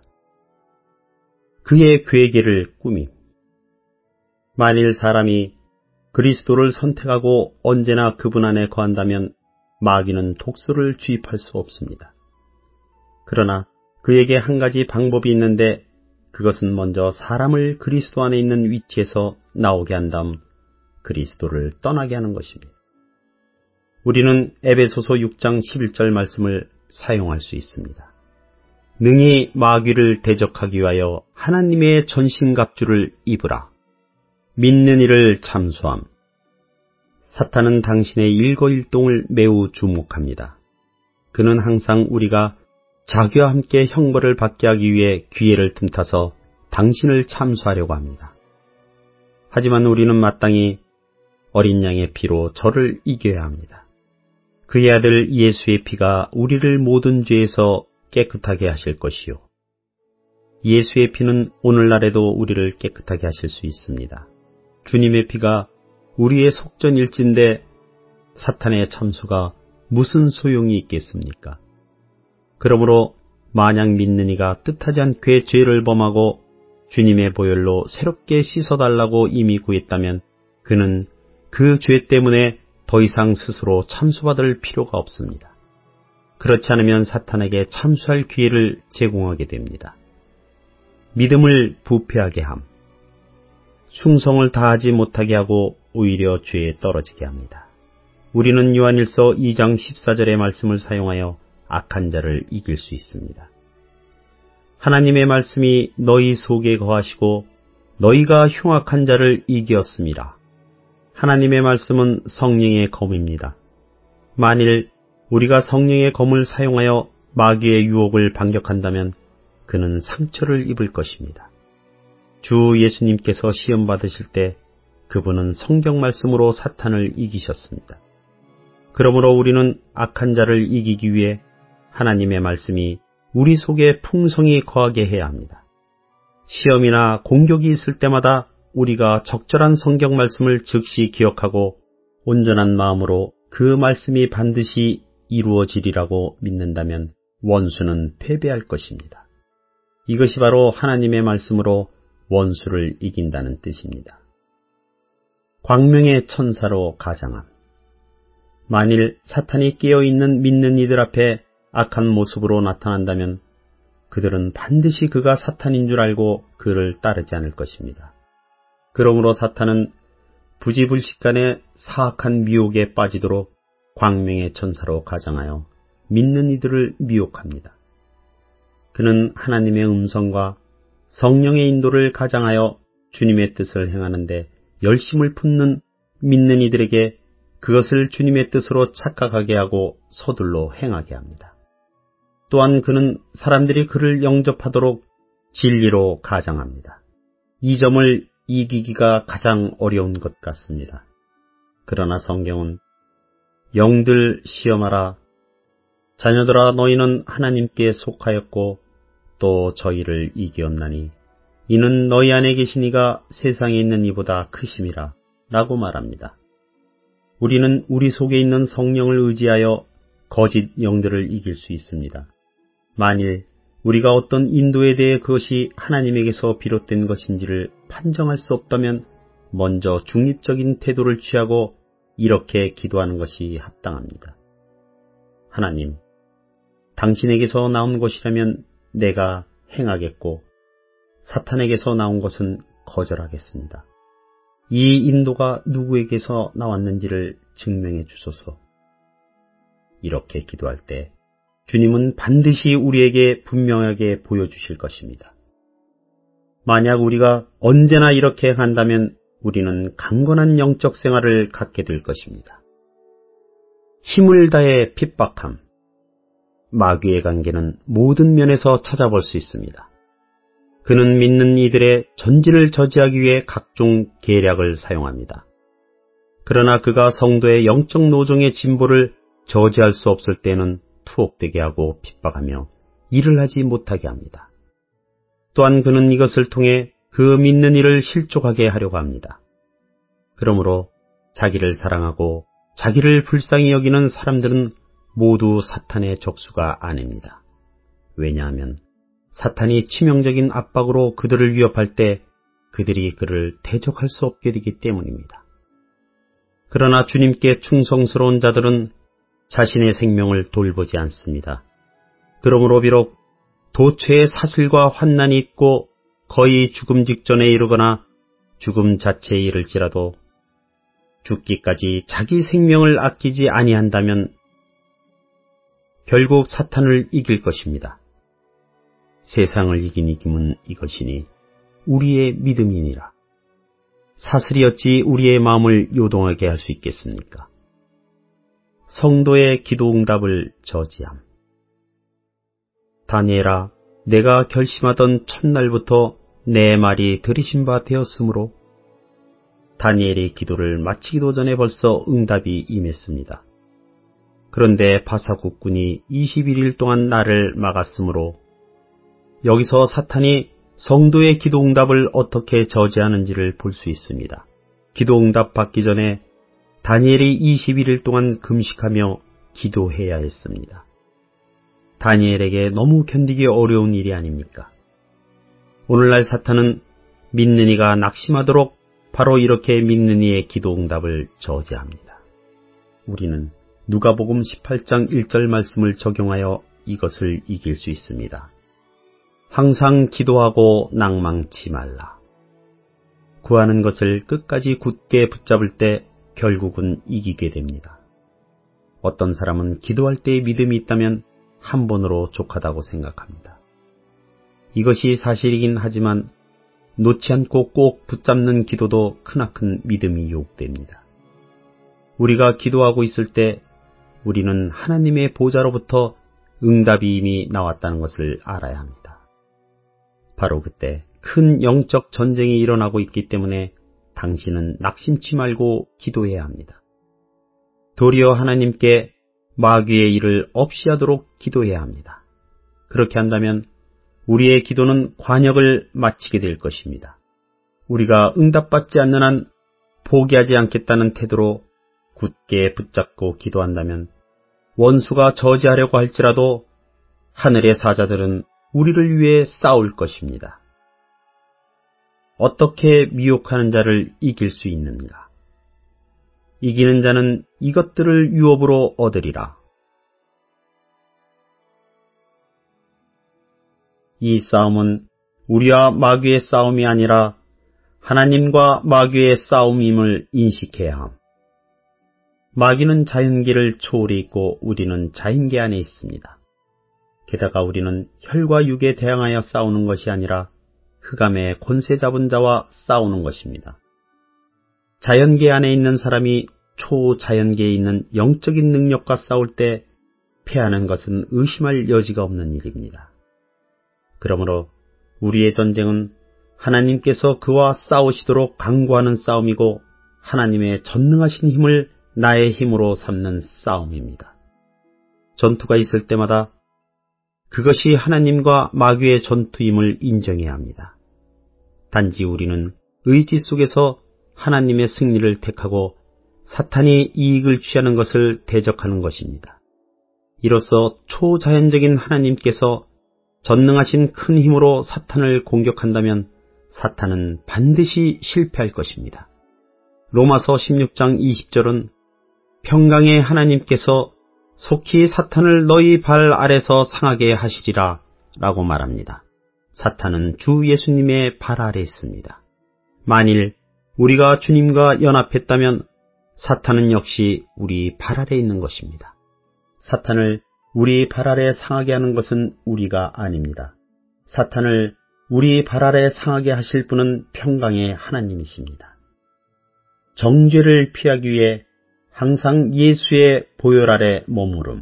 그의 괴계를 꾸밈. 만일 사람이 그리스도를 선택하고 언제나 그분 안에 거한다면 마귀는 독소를 주입할 수 없습니다. 그러나 그에게 한 가지 방법이 있는데 그것은 먼저 사람을 그리스도 안에 있는 위치에서 나오게 한 다음 그리스도를 떠나게 하는 것입니다. 우리는 에베소서 육 장 십일 절 말씀을 사용할 수 있습니다. 능히 마귀를 대적하기 위하여 하나님의 전신갑주를 입으라. 믿는 이를 참소함. 사탄은 당신의 일거일동을 매우 주목합니다. 그는 항상 우리가 자기와 함께 형벌을 받게 하기 위해 기회를 틈타서 당신을 참소하려고 합니다. 하지만 우리는 마땅히 어린 양의 피로 저를 이겨야 합니다. 그의 아들 예수의 피가 우리를 모든 죄에서 깨끗하게 하실 것이요. 예수의 피는 오늘날에도 우리를 깨끗하게 하실 수 있습니다. 주님의 피가 우리의 속전일진데 사탄의 참소가 무슨 소용이 있겠습니까? 그러므로 만약 믿는 이가 뜻하지 않게 죄를 범하고 주님의 보혈로 새롭게 씻어달라고 이미 구했다면 그는 그 죄 때문에 더 이상 스스로 참소받을 필요가 없습니다. 그렇지 않으면 사탄에게 참수할 기회를 제공하게 됩니다. 믿음을 부패하게 함, 충성을 다하지 못하게 하고 오히려 죄에 떨어지게 합니다. 우리는 요한일서 이 장 십사 절의 말씀을 사용하여 악한 자를 이길 수 있습니다. 하나님의 말씀이 너희 속에 거하시고 너희가 흉악한 자를 이기었음이라. 하나님의 말씀은 성령의 검입니다. 만일 우리가 성령의 검을 사용하여 마귀의 유혹을 반격한다면 그는 상처를 입을 것입니다. 주 예수님께서 시험 받으실 때 그분은 성경 말씀으로 사탄을 이기셨습니다. 그러므로 우리는 악한 자를 이기기 위해 하나님의 말씀이 우리 속에 풍성히 거하게 해야 합니다. 시험이나 공격이 있을 때마다 우리가 적절한 성경 말씀을 즉시 기억하고 온전한 마음으로 그 말씀이 반드시 이루어지리라고 믿는다면 원수는 패배할 것입니다. 이것이 바로 하나님의 말씀으로 원수를 이긴다는 뜻입니다. 광명의 천사로 가장함. 만일 사탄이 깨어있는 믿는 이들 앞에 악한 모습으로 나타난다면 그들은 반드시 그가 사탄인 줄 알고 그를 따르지 않을 것입니다. 그러므로 사탄은 부지불식간에 사악한 미혹에 빠지도록 광명의 천사로 가장하여 믿는 이들을 미혹합니다. 그는 하나님의 음성과 성령의 인도를 가장하여 주님의 뜻을 행하는데 열심을 품는 믿는 이들에게 그것을 주님의 뜻으로 착각하게 하고 서둘러 행하게 합니다. 또한 그는 사람들이 그를 영접하도록 진리로 가장합니다. 이 점을 이기기가 가장 어려운 것 같습니다. 그러나 성경은 영들 시험하라. 자녀들아 너희는 하나님께 속하였고 또 저희를 이기었나니 이는 너희 안에 계신 이가 세상에 있는 이보다 크심이라 라고 말합니다. 우리는 우리 속에 있는 성령을 의지하여 거짓 영들을 이길 수 있습니다. 만일 우리가 어떤 인도에 대해 그것이 하나님에게서 비롯된 것인지를 판정할 수 없다면 먼저 중립적인 태도를 취하고 이렇게 기도하는 것이 합당합니다. 하나님, 당신에게서 나온 것이라면 내가 행하겠고 사탄에게서 나온 것은 거절하겠습니다. 이 인도가 누구에게서 나왔는지를 증명해 주소서. 이렇게 기도할 때 주님은 반드시 우리에게 분명하게 보여주실 것입니다. 만약 우리가 언제나 이렇게 한다면 우리는 강건한 영적 생활을 갖게 될 것입니다. 힘을 다해 핍박함. 마귀의 관계는 모든 면에서 찾아볼 수 있습니다. 그는 믿는 이들의 전진을 저지하기 위해 각종 계략을 사용합니다. 그러나 그가 성도의 영적 노정의 진보를 저지할 수 없을 때는 투옥되게 하고 핍박하며 일을 하지 못하게 합니다. 또한 그는 이것을 통해 그 믿는 이를 실족하게 하려고 합니다. 그러므로 자기를 사랑하고 자기를 불쌍히 여기는 사람들은 모두 사탄의 적수가 아닙니다. 왜냐하면 사탄이 치명적인 압박으로 그들을 위협할 때 그들이 그를 대적할 수 없게 되기 때문입니다. 그러나 주님께 충성스러운 자들은 자신의 생명을 돌보지 않습니다. 그러므로 비록 도처에 사슬과 환난이 있고 거의 죽음 직전에 이르거나 죽음 자체에 이를지라도 죽기까지 자기 생명을 아끼지 아니한다면 결국 사탄을 이길 것입니다. 세상을 이긴 이김은 이것이니 우리의 믿음이니라. 사슬이 어찌 우리의 마음을 요동하게 할 수 있겠습니까? 성도의 기도 응답을 저지함. 다니엘아, 내가 결심하던 첫날부터 내 말이 들으신 바 되었으므로 다니엘이 기도를 마치기도 전에 벌써 응답이 임했습니다. 그런데 바사국군이 이십일 일 동안 나를 막았으므로 여기서 사탄이 성도의 기도 응답을 어떻게 저지하는지를 볼 수 있습니다. 기도 응답 받기 전에 다니엘이 이십일 일 동안 금식하며 기도해야 했습니다. 다니엘에게 너무 견디기 어려운 일이 아닙니까? 오늘날 사탄은 믿는 이가 낙심하도록 바로 이렇게 믿는 이의 기도 응답을 저지합니다. 우리는 누가복음 십팔 장 일 절 말씀을 적용하여 이것을 이길 수 있습니다. 항상 기도하고 낭망치 말라. 구하는 것을 끝까지 굳게 붙잡을 때 결국은 이기게 됩니다. 어떤 사람은 기도할 때의 믿음이 있다면 한 번으로 족하다고 생각합니다. 이것이 사실이긴 하지만 놓지 않고 꼭 붙잡는 기도도 크나큰 믿음이 요구됩니다. 우리가 기도하고 있을 때 우리는 하나님의 보좌로부터 응답이 이미 나왔다는 것을 알아야 합니다. 바로 그때 큰 영적 전쟁이 일어나고 있기 때문에 당신은 낙심치 말고 기도해야 합니다. 도리어 하나님께 마귀의 일을 없이 하도록 기도해야 합니다. 그렇게 한다면 우리의 기도는 관역을 마치게 될 것입니다. 우리가 응답받지 않는 한 포기하지 않겠다는 태도로 굳게 붙잡고 기도한다면 원수가 저지하려고 할지라도 하늘의 사자들은 우리를 위해 싸울 것입니다. 어떻게 미혹하는 자를 이길 수 있는가? 이기는 자는 이것들을 유업으로 얻으리라. 이 싸움은 우리와 마귀의 싸움이 아니라 하나님과 마귀의 싸움임을 인식해야 함. 마귀는 자연계를 초월해 있고 우리는 자연계 안에 있습니다. 게다가 우리는 혈과 육에 대항하여 싸우는 것이 아니라 흑암의 권세 잡은 자와 싸우는 것입니다. 자연계 안에 있는 사람이 초자연계에 있는 영적인 능력과 싸울 때 패하는 것은 의심할 여지가 없는 일입니다. 그러므로 우리의 전쟁은 하나님께서 그와 싸우시도록 강구하는 싸움이고 하나님의 전능하신 힘을 나의 힘으로 삼는 싸움입니다. 전투가 있을 때마다 그것이 하나님과 마귀의 전투임을 인정해야 합니다. 단지 우리는 의지 속에서 하나님의 승리를 택하고 사탄이 이익을 취하는 것을 대적하는 것입니다. 이로써 초자연적인 하나님께서 전능하신 큰 힘으로 사탄을 공격한다면 사탄은 반드시 실패할 것입니다. 로마서 십육 장 이십 절은 평강의 하나님께서 속히 사탄을 너희 발 아래서 상하게 하시리라 라고 말합니다. 사탄은 주 예수님의 발 아래 있습니다. 만일 우리가 주님과 연합했다면 사탄은 역시 우리 발 아래 있는 것입니다. 사탄을 우리 발 아래 상하게 하는 것은 우리가 아닙니다. 사탄을 우리 발 아래 상하게 하실 분은 평강의 하나님이십니다. 정죄를 피하기 위해 항상 예수의 보혈 아래 머무름.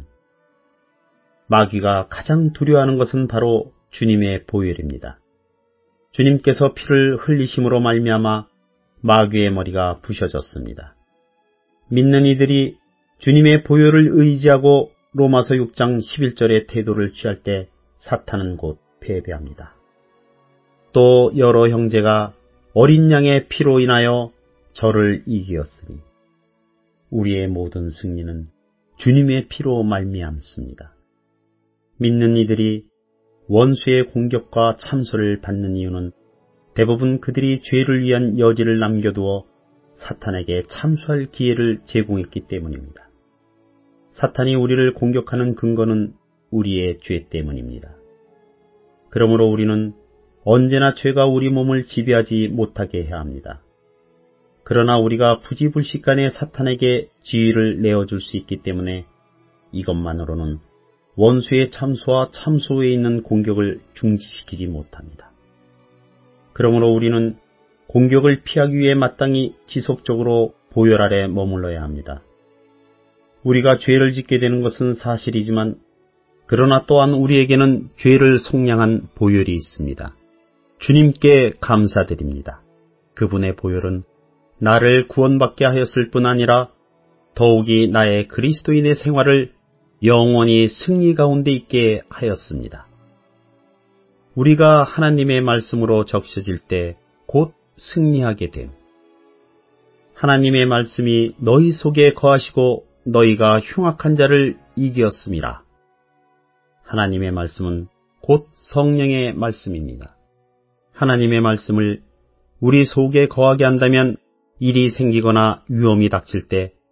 마귀가 가장 두려워하는 것은 바로 주님의 보혈입니다. 주님께서 피를 흘리심으로 말미암아 마귀의 머리가 부셔졌습니다. 믿는 이들이 주님의 보혈을 의지하고 로마서 육 장 십일 절의 태도를 취할 때 사탄은 곧 패배합니다. 또 여러 형제가 어린 양의 피로 인하여 저를 이기었으니 우리의 모든 승리는 주님의 피로 말미암습니다. 믿는 이들이 원수의 공격과 참소를 받는 이유는 대부분 그들이 죄를 위한 여지를 남겨두어 사탄에게 참소할 기회를 제공했기 때문입니다. 사탄이 우리를 공격하는 근거는 우리의 죄 때문입니다. 그러므로 우리는 언제나 죄가 우리 몸을 지배하지 못하게 해야 합니다. 그러나 우리가 부지불식간에 사탄에게 지위를 내어줄 수 있기 때문에 이것만으로는 원수의 참소와 참소에 있는 공격을 중지시키지 못합니다. 그러므로 우리는 공격을 피하기 위해 마땅히 지속적으로 보혈 아래 머물러야 합니다. 우리가 죄를 짓게 되는 것은 사실이지만 그러나 또한 우리에게는 죄를 속량한 보혈이 있습니다. 주님께 감사드립니다. 그분의 보혈은 나를 구원받게 하였을 뿐 아니라 더욱이 나의 그리스도인의 생활을 영원히 승리 가운데 있게 하였습니다. 우리가 하나님의 말씀으로 적셔질 때 곧 승리하게 됨. 하나님의 말씀이 너희 속에 거하시고 너희가 흉악한 자를 이기었음이라. 하나님의 말씀은 곧 성령의 말씀입니다. 하나님의 말씀을 우리 속에 거하게 한다면 일이 생기거나 위험이 닥칠 때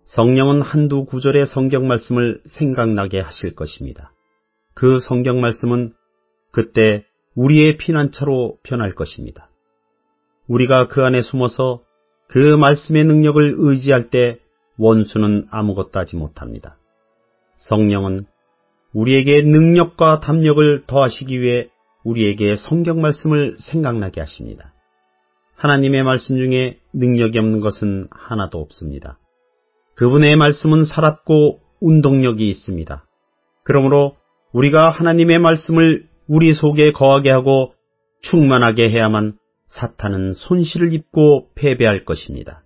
성령은 한두 구절의 성경 말씀을 생각나게 하실 것입니다. 그 성경 말씀은 그때 우리의 피난처로 변할 것입니다. 우리가 그 안에 숨어서 그 말씀의 능력을 의지할 때 원수는 아무것도 하지 못합니다. 성령은 우리에게 능력과 담력을 더하시기 위해 우리에게 성경 말씀을 생각나게 하십니다. 하나님의 말씀 중에 능력이 없는 것은 하나도 없습니다. 그분의 말씀은 살았고 운동력이 있습니다. 그러므로 우리가 하나님의 말씀을 우리 속에 거하게 하고 충만하게 해야만 사탄은 손실을 입고 패배할 것입니다.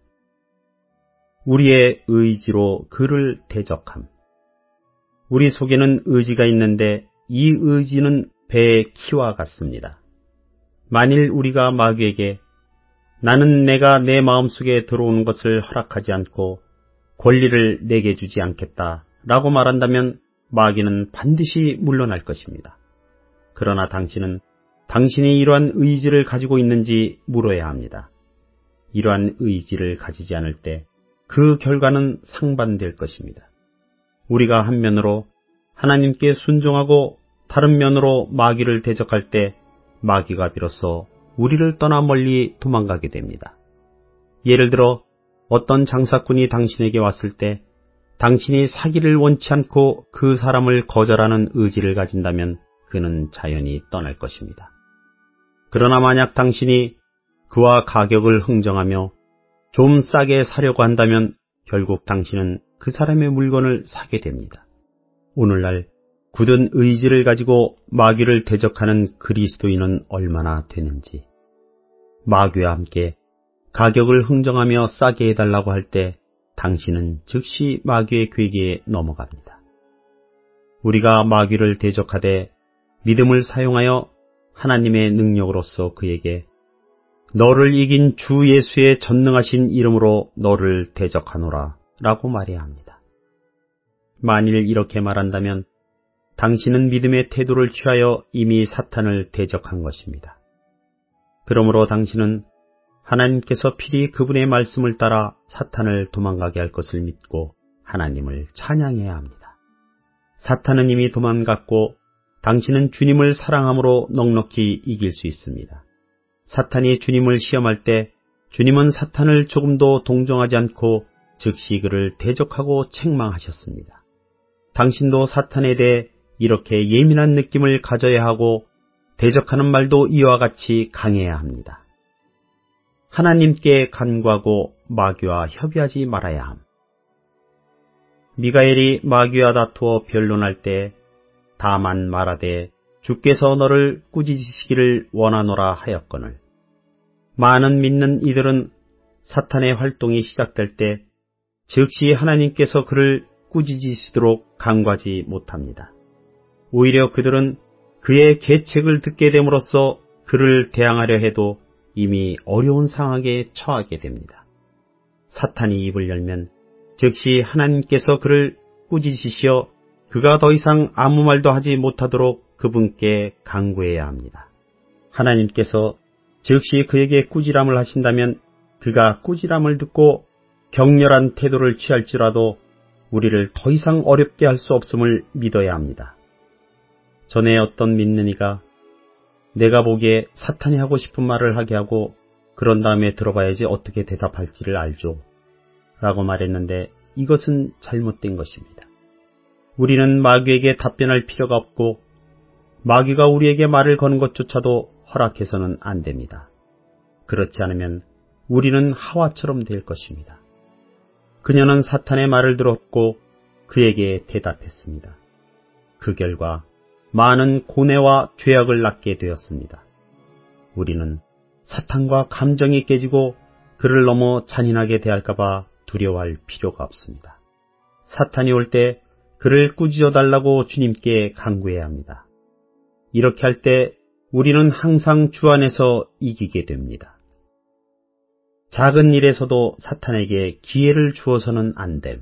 우리의 의지로 그를 대적함. 우리 속에는 의지가 있는데 이 의지는 배의 키와 같습니다. 만일 우리가 마귀에게 나는 내가 내 마음속에 들어오는 것을 허락하지 않고 권리를 내게 주지 않겠다 라고 말한다면 마귀는 반드시 물러날 것입니다. 그러나 당신은 당신이 이러한 의지를 가지고 있는지 물어야 합니다. 이러한 의지를 가지지 않을 때 그 결과는 상반될 것입니다. 우리가 한 면으로 하나님께 순종하고 다른 면으로 마귀를 대적할 때 마귀가 비로소 우리를 떠나 멀리 도망가게 됩니다. 예를 들어 어떤 장사꾼이 당신에게 왔을 때 당신이 사기를 원치 않고 그 사람을 거절하는 의지를 가진다면 그는 자연히 떠날 것입니다. 그러나 만약 당신이 그와 가격을 흥정하며 좀 싸게 사려고 한다면 결국 당신은 그 사람의 물건을 사게 됩니다. 오늘날 굳은 의지를 가지고 마귀를 대적하는 그리스도인은 얼마나 되는지. 마귀와 함께 가격을 흥정하며 싸게 해달라고 할 때 당신은 즉시 마귀의 괴계에 넘어갑니다. 우리가 마귀를 대적하되 믿음을 사용하여 하나님의 능력으로서 그에게 너를 이긴 주 예수의 전능하신 이름으로 너를 대적하노라 라고 말해야 합니다. 만일 이렇게 말한다면 당신은 믿음의 태도를 취하여 이미 사탄을 대적한 것입니다. 그러므로 당신은 하나님께서 필히 그분의 말씀을 따라 사탄을 도망가게 할 것을 믿고 하나님을 찬양해야 합니다. 사탄은 이미 도망갔고 당신은 주님을 사랑함으로 넉넉히 이길 수 있습니다. 사탄이 주님을 시험할 때 주님은 사탄을 조금도 동정하지 않고 즉시 그를 대적하고 책망하셨습니다. 당신도 사탄에 대해 이렇게 예민한 느낌을 가져야 하고 대적하는 말도 이와 같이 강해야 합니다. 하나님께 간구하고 마귀와 협의하지 말아야 함. 미가엘이 마귀와 다투어 변론할 때 다만 말하되 주께서 너를 꾸짖으시기를 원하노라 하였거늘. 많은 믿는 이들은 사탄의 활동이 시작될 때 즉시 하나님께서 그를 꾸짖으시도록 간구하지 못합니다. 오히려 그들은 그의 계책을 듣게 됨으로써 그를 대항하려 해도 이미 어려운 상황에 처하게 됩니다. 사탄이 입을 열면 즉시 하나님께서 그를 꾸짖으시어 그가 더 이상 아무 말도 하지 못하도록 그분께 간구해야 합니다. 하나님께서 즉시 그에게 꾸지람을 하신다면 그가 꾸지람을 듣고 격렬한 태도를 취할지라도 우리를 더 이상 어렵게 할 수 없음을 믿어야 합니다. 전에 어떤 믿는 이가 내가 보기에 사탄이 하고 싶은 말을 하게 하고 그런 다음에 들어봐야지 어떻게 대답할지를 알죠. 라고 말했는데 이것은 잘못된 것입니다. 우리는 마귀에게 답변할 필요가 없고 마귀가 우리에게 말을 거는 것조차도 허락해서는 안 됩니다. 그렇지 않으면 우리는 하와처럼 될 것입니다. 그녀는 사탄의 말을 들었고 그에게 대답했습니다. 그 결과 많은 고뇌와 죄악을 낳게 되었습니다. 우리는 사탄과 감정이 깨지고 그를 너무 잔인하게 대할까봐 두려워할 필요가 없습니다. 사탄이 올 때 그를 꾸짖어 달라고 주님께 간구해야 합니다. 이렇게 할 때 우리는 항상 주 안에서 이기게 됩니다. 작은 일에서도 사탄에게 기회를 주어서는 안 됨.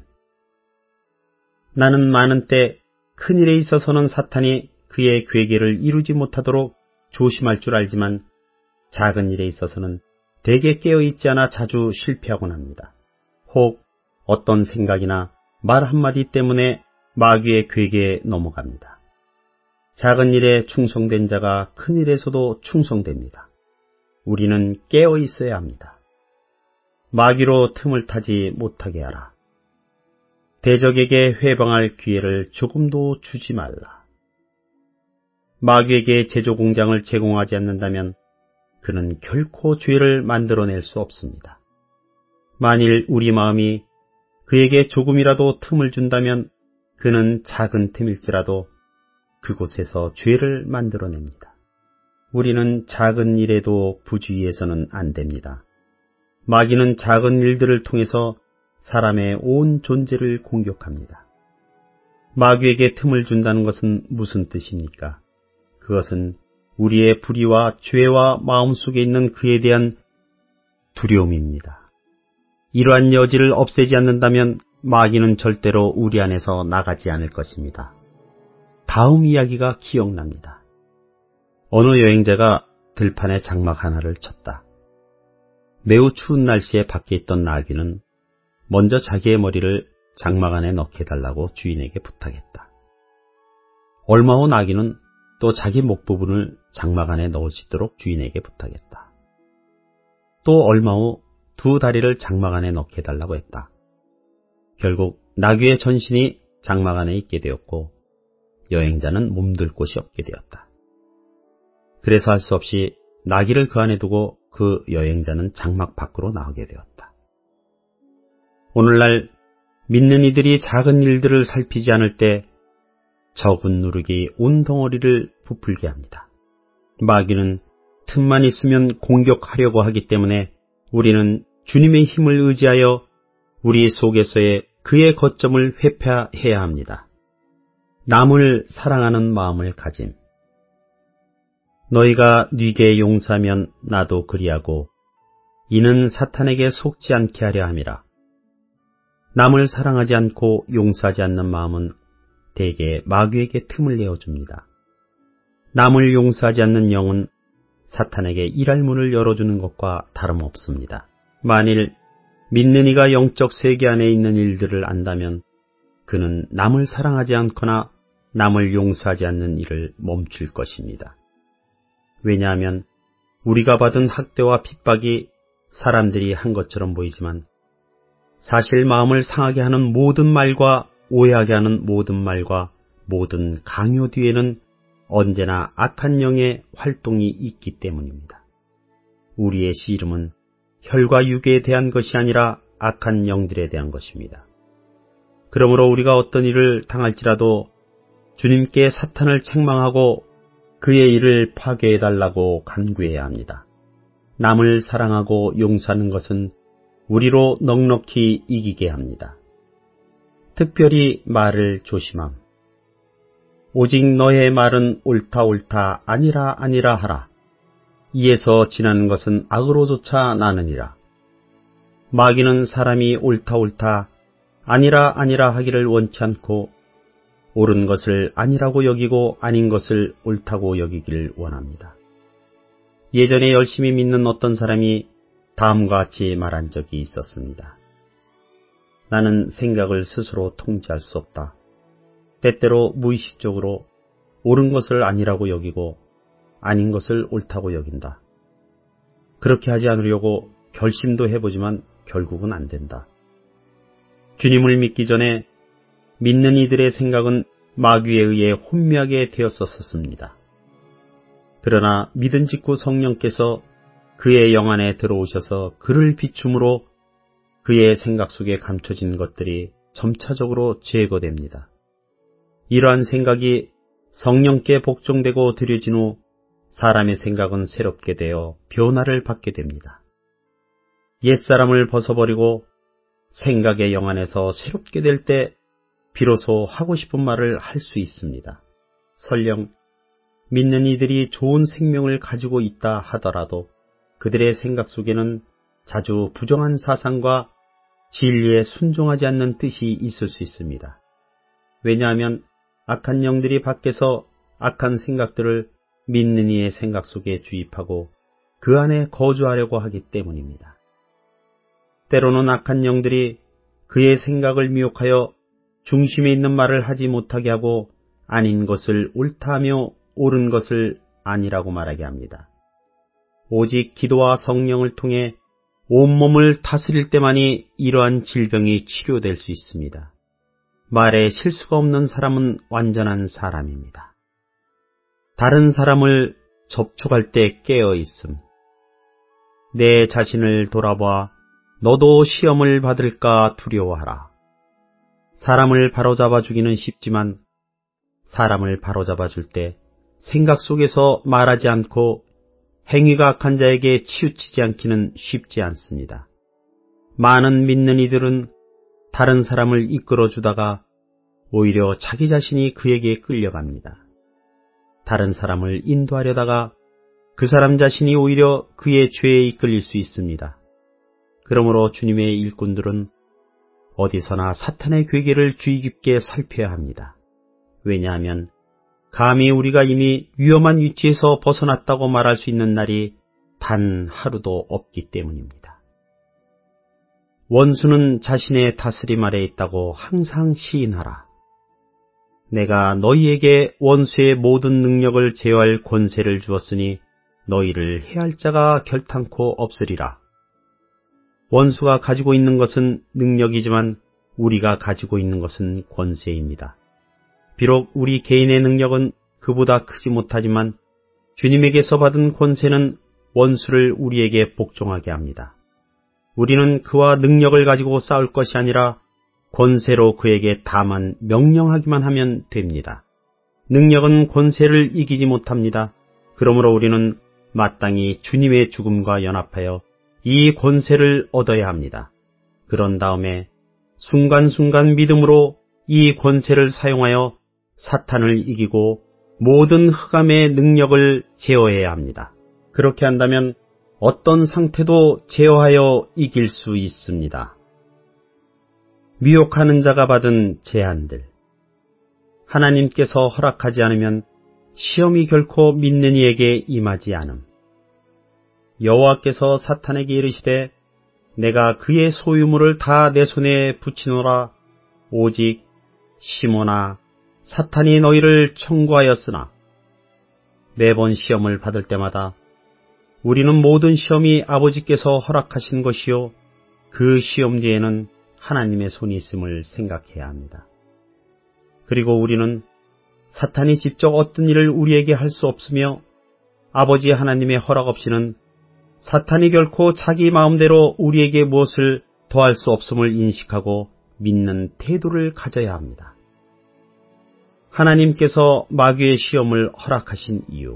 나는 많은 때 큰 일에 있어서는 사탄이 그의 괴계를 이루지 못하도록 조심할 줄 알지만 작은 일에 있어서는 대개 깨어있지 않아 자주 실패하곤 합니다. 혹 어떤 생각이나 말 한마디 때문에 마귀의 괴계에 넘어갑니다. 작은 일에 충성된 자가 큰 일에서도 충성됩니다. 우리는 깨어 있어야 합니다. 마귀로 틈을 타지 못하게 하라. 대적에게 회방할 기회를 조금도 주지 말라. 마귀에게 제조 공장을 제공하지 않는다면 그는 결코 죄를 만들어낼 수 없습니다. 만일 우리 마음이 그에게 조금이라도 틈을 준다면 그는 작은 틈일지라도 그곳에서 죄를 만들어냅니다. 우리는 작은 일에도 부주의해서는 안 됩니다. 마귀는 작은 일들을 통해서 사람의 온 존재를 공격합니다. 마귀에게 틈을 준다는 것은 무슨 뜻입니까? 그것은 우리의 불의와 죄와 마음속에 있는 그에 대한 두려움입니다. 이러한 여지를 없애지 않는다면 마귀는 절대로 우리 안에서 나가지 않을 것입니다. 다음 이야기가 기억납니다. 어느 여행자가 들판에 장막 하나를 쳤다. 매우 추운 날씨에 밖에 있던 나귀는 먼저 자기의 머리를 장막 안에 넣게 해달라고 주인에게 부탁했다. 얼마 후 나귀는 또 자기 목 부분을 장막 안에 넣을 수 있도록 주인에게 부탁했다. 또 얼마 후 두 다리를 장막 안에 넣게 해달라고 했다. 결국 나귀의 전신이 장막 안에 있게 되었고 여행자는 몸둘 곳이 없게 되었다. 그래서 할 수 없이 나귀를 그 안에 두고 그 여행자는 장막 밖으로 나오게 되었다. 오늘날 믿는 이들이 작은 일들을 살피지 않을 때 적은 누룩이 온 덩어리를 부풀게 합니다. 마귀는 틈만 있으면 공격하려고 하기 때문에 우리는 주님의 힘을 의지하여 우리 속에서의 그의 거점을 회피해야 합니다. 남을 사랑하는 마음을 가짐. 너희가 네게 용서하면 나도 그리하고 이는 사탄에게 속지 않게 하려 함이라. 남을 사랑하지 않고 용서하지 않는 마음은 대개 마귀에게 틈을 내어줍니다. 남을 용서하지 않는 영은 사탄에게 일할 문을 열어주는 것과 다름없습니다. 만일 믿는 이가 영적 세계 안에 있는 일들을 안다면 그는 남을 사랑하지 않거나 남을 용서하지 않는 일을 멈출 것입니다. 왜냐하면 우리가 받은 학대와 핍박이 사람들이 한 것처럼 보이지만 사실 마음을 상하게 하는 모든 말과 오해하게 하는 모든 말과 모든 강요 뒤에는 언제나 악한 영의 활동이 있기 때문입니다. 우리의 씨름은 혈과 육에 대한 것이 아니라 악한 영들에 대한 것입니다. 그러므로 우리가 어떤 일을 당할지라도 주님께 사탄을 책망하고 그의 일을 파괴해달라고 간구해야 합니다. 남을 사랑하고 용서하는 것은 우리로 넉넉히 이기게 합니다. 특별히 말을 조심함. 오직 너의 말은 옳다 옳다 아니라 아니라 하라. 이에서 지나는 것은 악으로조차 나느니라. 마귀는 사람이 옳다 옳다 아니라 아니라 하기를 원치 않고 옳은 것을 아니라고 여기고 아닌 것을 옳다고 여기기를 원합니다. 예전에 열심히 믿는 어떤 사람이 다음과 같이 말한 적이 있었습니다. 나는 생각을 스스로 통제할 수 없다. 때때로 무의식적으로 옳은 것을 아니라고 여기고 아닌 것을 옳다고 여긴다. 그렇게 하지 않으려고 결심도 해보지만 결국은 안 된다. 주님을 믿기 전에 믿는 이들의 생각은 마귀에 의해 혼미하게 되었었습니다. 그러나 믿은 직후 성령께서 그의 영 안에 들어오셔서 그를 비춤으로 그의 생각 속에 감춰진 것들이 점차적으로 제거됩니다. 이러한 생각이 성령께 복종되고 들여진 후 사람의 생각은 새롭게 되어 변화를 받게 됩니다. 옛사람을 벗어버리고 생각의 영 안에서 새롭게 될 때 비로소 하고 싶은 말을 할 수 있습니다. 설령 믿는 이들이 좋은 생명을 가지고 있다 하더라도 그들의 생각 속에는 자주 부정한 사상과 진리에 순종하지 않는 뜻이 있을 수 있습니다. 왜냐하면 악한 영들이 밖에서 악한 생각들을 믿는 이의 생각 속에 주입하고 그 안에 거주하려고 하기 때문입니다. 때로는 악한 영들이 그의 생각을 미혹하여 중심에 있는 말을 하지 못하게 하고 아닌 것을 옳다하며 옳은 것을 아니라고 말하게 합니다. 오직 기도와 성령을 통해 온몸을 다스릴 때만이 이러한 질병이 치료될 수 있습니다. 말에 실수가 없는 사람은 완전한 사람입니다. 다른 사람을 접촉할 때 깨어 있음. 내 자신을 돌아봐 너도 시험을 받을까 두려워하라. 사람을 바로잡아 주기는 쉽지만 사람을 바로잡아 줄 때 생각 속에서 말하지 않고 행위가 악한 자에게 치우치지 않기는 쉽지 않습니다. 많은 믿는 이들은 다른 사람을 이끌어 주다가 오히려 자기 자신이 그에게 끌려갑니다. 다른 사람을 인도하려다가 그 사람 자신이 오히려 그의 죄에 이끌릴 수 있습니다. 그러므로 주님의 일꾼들은 어디서나 사탄의 괴계를 주의 깊게 살펴야 합니다. 왜냐하면 감히 우리가 이미 위험한 위치에서 벗어났다고 말할 수 있는 날이 단 하루도 없기 때문입니다. 원수는 자신의 다스림 아래에 있다고 항상 시인하라. 내가 너희에게 원수의 모든 능력을 제어할 권세를 주었으니 너희를 해할 자가 결탄코 없으리라. 원수가 가지고 있는 것은 능력이지만 우리가 가지고 있는 것은 권세입니다. 비록 우리 개인의 능력은 그보다 크지 못하지만 주님에게서 받은 권세는 원수를 우리에게 복종하게 합니다. 우리는 그와 능력을 가지고 싸울 것이 아니라 권세로 그에게 다만 명령하기만 하면 됩니다. 능력은 권세를 이기지 못합니다. 그러므로 우리는 마땅히 주님의 죽음과 연합하여 이 권세를 얻어야 합니다. 그런 다음에 순간순간 믿음으로 이 권세를 사용하여 사탄을 이기고 모든 흑암의 능력을 제어해야 합니다. 그렇게 한다면 어떤 상태도 제어하여 이길 수 있습니다. 미혹하는 자가 받은 제한들. 하나님께서 허락하지 않으면 시험이 결코 믿는 이에게 임하지 않음. 여호와께서 사탄에게 이르시되 내가 그의 소유물을 다 내 손에 붙이노라. 오직 시몬아 사탄이 너희를 청구하였으나. 매번 시험을 받을 때마다 우리는 모든 시험이 아버지께서 허락하신 것이요 그 시험 뒤에는 하나님의 손이 있음을 생각해야 합니다. 그리고 우리는 사탄이 직접 어떤 일을 우리에게 할 수 없으며 아버지 하나님의 허락 없이는 사탄이 결코 자기 마음대로 우리에게 무엇을 더할 수 없음을 인식하고 믿는 태도를 가져야 합니다. 하나님께서 마귀의 시험을 허락하신 이유.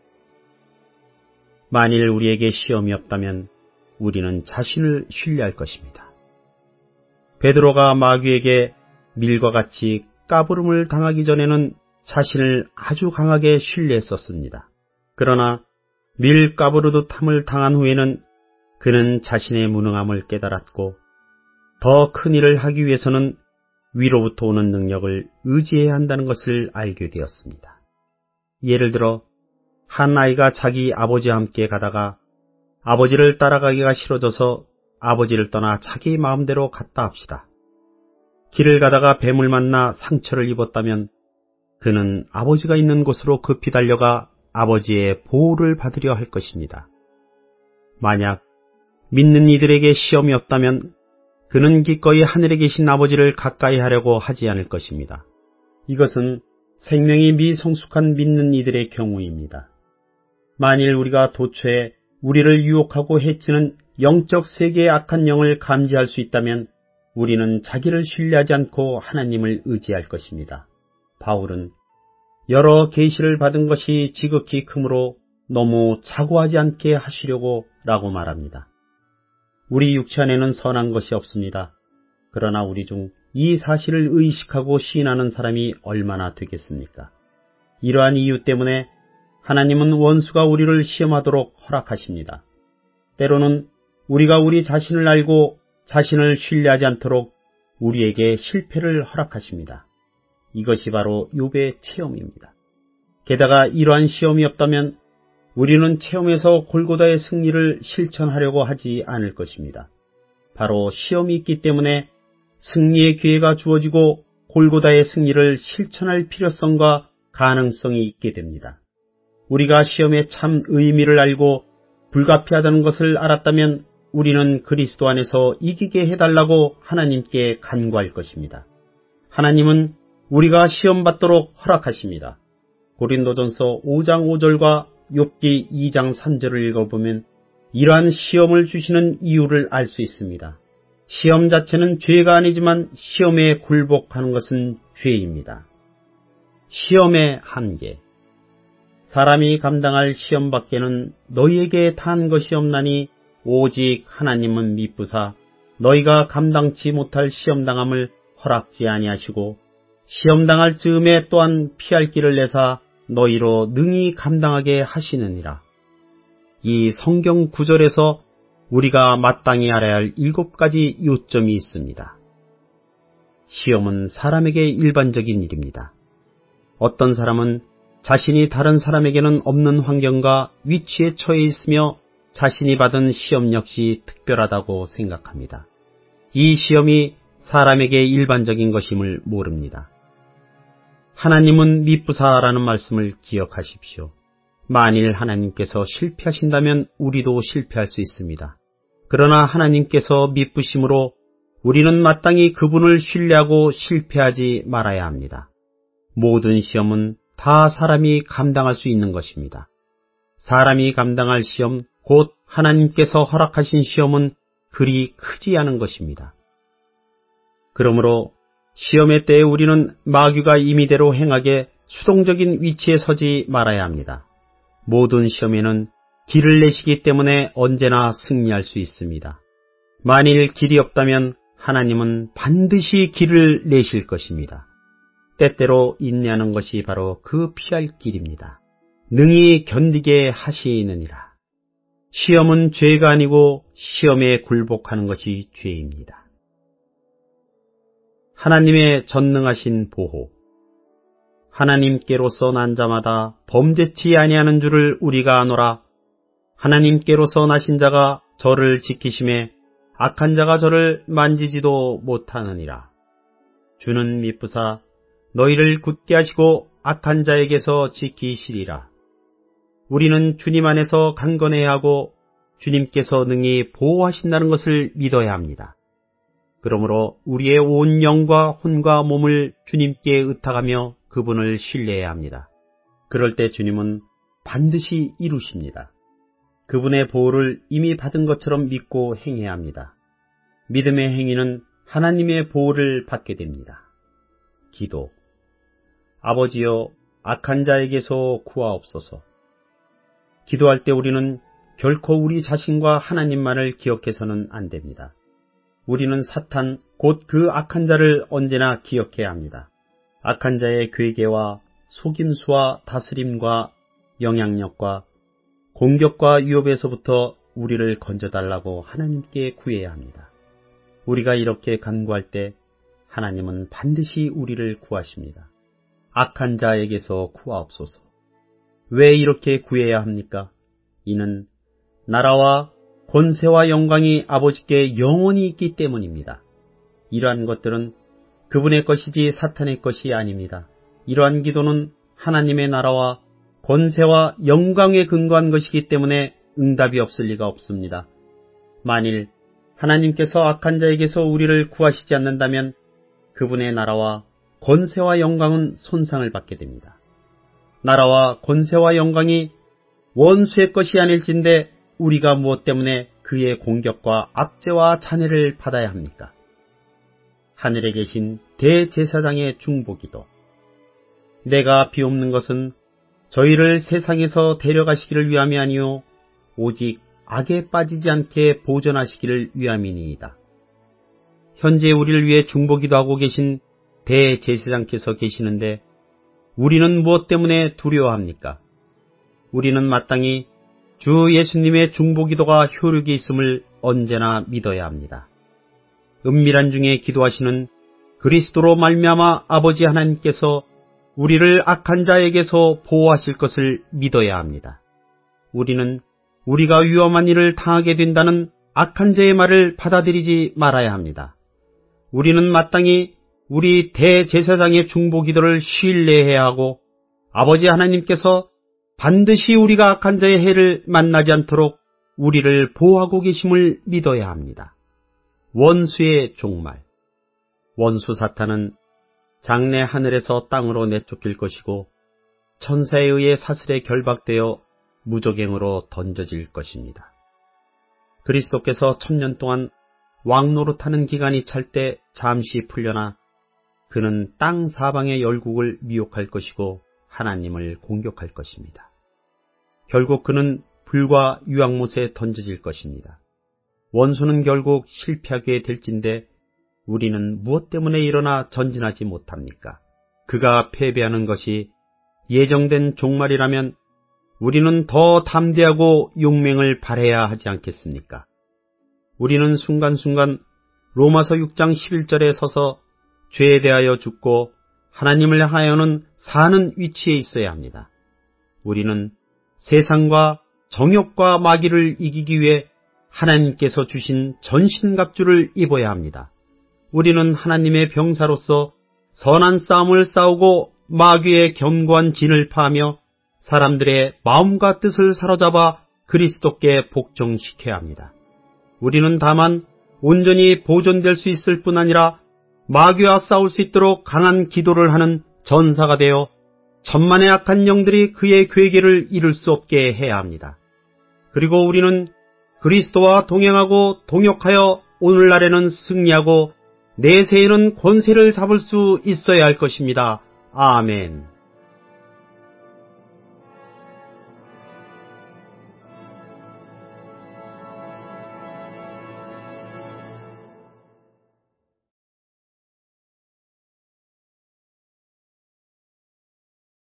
만일 우리에게 시험이 없다면 우리는 자신을 신뢰할 것입니다. 베드로가 마귀에게 밀과 같이 까부름을 당하기 전에는 자신을 아주 강하게 신뢰했었습니다. 그러나 밀 까부르듯함을 당한 후에는 그는 자신의 무능함을 깨달았고 더 큰 일을 하기 위해서는 위로부터 오는 능력을 의지해야 한다는 것을 알게 되었습니다. 예를 들어 한 아이가 자기 아버지와 함께 가다가 아버지를 따라가기가 싫어져서 아버지를 떠나 자기 마음대로 갔다 합시다. 길을 가다가 뱀을 만나 상처를 입었다면 그는 아버지가 있는 곳으로 급히 달려가 아버지의 보호를 받으려 할 것입니다. 만약 믿는 이들에게 시험이 없다면 그는 기꺼이 하늘에 계신 아버지를 가까이 하려고 하지 않을 것입니다. 이것은 생명이 미성숙한 믿는 이들의 경우입니다. 만일 우리가 도처에 우리를 유혹하고 해치는 영적 세계의 악한 영을 감지할 수 있다면 우리는 자기를 신뢰하지 않고 하나님을 의지할 것입니다. 바울은 여러 계시를 받은 것이 지극히 크므로 너무 자고하지 않게 하시려고 라고 말합니다. 우리 육체 안에는 선한 것이 없습니다. 그러나 우리 중 이 사실을 의식하고 시인하는 사람이 얼마나 되겠습니까? 이러한 이유 때문에 하나님은 원수가 우리를 시험하도록 허락하십니다. 때로는 우리가 우리 자신을 알고 자신을 신뢰하지 않도록 우리에게 실패를 허락하십니다. 이것이 바로 욥의 체험입니다. 게다가 이러한 시험이 없다면 우리는 체험에서 골고다의 승리를 실천하려고 하지 않을 것입니다. 바로 시험이 있기 때문에 승리의 기회가 주어지고 골고다의 승리를 실천할 필요성과 가능성이 있게 됩니다. 우리가 시험의 참 의미를 알고 불가피하다는 것을 알았다면 우리는 그리스도 안에서 이기게 해달라고 하나님께 간구할 것입니다. 하나님은 우리가 시험 받도록 허락하십니다. 고린도전서 오 장 오 절과 욥기 이 장 삼 절을 읽어보면 이러한 시험을 주시는 이유를 알 수 있습니다. 시험 자체는 죄가 아니지만 시험에 굴복하는 것은 죄입니다. 시험의 한계. 사람이 감당할 시험 밖에는 너희에게 단 것이 없나니 오직 하나님은 미쁘사 너희가 감당치 못할 시험당함을 허락지 아니하시고 시험당할 즈음에 또한 피할 길을 내사 너희로 능히 감당하게 하시느니라. 이 성경 구절에서 우리가 마땅히 알아야 할 일곱 가지 요점이 있습니다. 시험은 사람에게 일반적인 일입니다. 어떤 사람은 자신이 다른 사람에게는 없는 환경과 위치에 처해 있으며 자신이 받은 시험 역시 특별하다고 생각합니다. 이 시험이 사람에게 일반적인 것임을 모릅니다. 하나님은 미쁘사라는 말씀을 기억하십시오. 만일 하나님께서 실패하신다면 우리도 실패할 수 있습니다. 그러나 하나님께서 미쁘심으로 우리는 마땅히 그분을 신뢰하고 실패하지 말아야 합니다. 모든 시험은 다 사람이 감당할 수 있는 것입니다. 사람이 감당할 시험, 곧 하나님께서 허락하신 시험은 그리 크지 않은 것입니다. 그러므로 시험의 때에 우리는 마귀가 임의대로 행하게 수동적인 위치에 서지 말아야 합니다. 모든 시험에는 길을 내시기 때문에 언제나 승리할 수 있습니다. 만일 길이 없다면 하나님은 반드시 길을 내실 것입니다. 때때로 인내하는 것이 바로 그 피할 길입니다. 능히 견디게 하시느니라. 시험은 죄가 아니고 시험에 굴복하는 것이 죄입니다. 하나님의 전능하신 보호. 하나님께로서 난 자마다 범죄치 아니하는 줄을 우리가 아노라. 하나님께로서 나신 자가 저를 지키심에 악한 자가 저를 만지지도 못하느니라. 주는 미쁘사 너희를 굳게 하시고 악한 자에게서 지키시리라. 우리는 주님 안에서 강건해야 하고 주님께서 능히 보호하신다는 것을 믿어야 합니다. 그러므로 우리의 온 영과 혼과 몸을 주님께 의탁하며 그분을 신뢰해야 합니다. 그럴 때 주님은 반드시 이루십니다. 그분의 보호를 이미 받은 것처럼 믿고 행해야 합니다. 믿음의 행위는 하나님의 보호를 받게 됩니다. 기도. 아버지여, 악한 자에게서 구하옵소서. 기도할 때 우리는 결코 우리 자신과 하나님만을 기억해서는 안 됩니다. 우리는 사탄, 곧 그 악한 자를 언제나 기억해야 합니다. 악한 자의 괴계와 속임수와 다스림과 영향력과 공격과 위협에서부터 우리를 건져달라고 하나님께 구해야 합니다. 우리가 이렇게 간구할 때 하나님은 반드시 우리를 구하십니다. 악한 자에게서 구하옵소서. 왜 이렇게 구해야 합니까? 이는 나라와 권세와 영광이 아버지께 영원히 있기 때문입니다. 이러한 것들은 그분의 것이지 사탄의 것이 아닙니다. 이러한 기도는 하나님의 나라와 권세와 영광에 근거한 것이기 때문에 응답이 없을 리가 없습니다. 만일 하나님께서 악한 자에게서 우리를 구하시지 않는다면 그분의 나라와 권세와 영광은 손상을 받게 됩니다. 나라와 권세와 영광이 원수의 것이 아닐진데 우리가 무엇 때문에 그의 공격과 압제와 잔해를 받아야 합니까? 하늘에 계신 대제사장의 중보기도. 내가 비옵는 것은 저희를 세상에서 데려가시기를 위함이 아니요 오직 악에 빠지지 않게 보존하시기를 위함이니이다. 현재 우리를 위해 중보기도 하고 계신 대제사장께서 계시는데 우리는 무엇 때문에 두려워합니까? 우리는 마땅히 주 예수님의 중보기도가 효력이 있음을 언제나 믿어야 합니다. 은밀한 중에 기도하시는 그리스도로 말미암아 아버지 하나님께서 우리를 악한 자에게서 보호하실 것을 믿어야 합니다. 우리는 우리가 위험한 일을 당하게 된다는 악한 자의 말을 받아들이지 말아야 합니다. 우리는 마땅히 우리 대제사장의 중보기도를 신뢰해야 하고 아버지 하나님께서 반드시 우리가 악한 자의 해를 만나지 않도록 우리를 보호하고 계심을 믿어야 합니다. 원수의 종말. 원수 사탄은 장래 하늘에서 땅으로 내쫓길 것이고 천사에 의해 사슬에 결박되어 무저갱으로 던져질 것입니다. 그리스도께서 천년 동안 왕노릇하는 기간이 찰 때 잠시 풀려나 그는 땅 사방의 열국을 미혹할 것이고 하나님을 공격할 것입니다. 결국 그는 불과 유황못에 던져질 것입니다. 원수는 결국 실패하게 될진데 우리는 무엇 때문에 일어나 전진하지 못합니까? 그가 패배하는 것이 예정된 종말이라면 우리는 더 담대하고 용맹을 발해야 하지 않겠습니까? 우리는 순간순간 로마서 육 장 십일 절에 서서 죄에 대하여 죽고 하나님을 향하여는 사는 위치에 있어야 합니다. 우리는 세상과 정욕과 마귀를 이기기 위해 하나님께서 주신 전신갑주를 입어야 합니다. 우리는 하나님의 병사로서 선한 싸움을 싸우고 마귀의 견고한 진을 파하며 사람들의 마음과 뜻을 사로잡아 그리스도께 복종시켜야 합니다. 우리는 다만 온전히 보존될 수 있을 뿐 아니라 마귀와 싸울 수 있도록 강한 기도를 하는 전사가 되어 천만의 악한 영들이 그의 괴계를 이룰 수 없게 해야 합니다. 그리고 우리는 그리스도와 동행하고 동역하여 오늘날에는 승리하고 내세에는 권세를 잡을 수 있어야 할 것입니다. 아멘.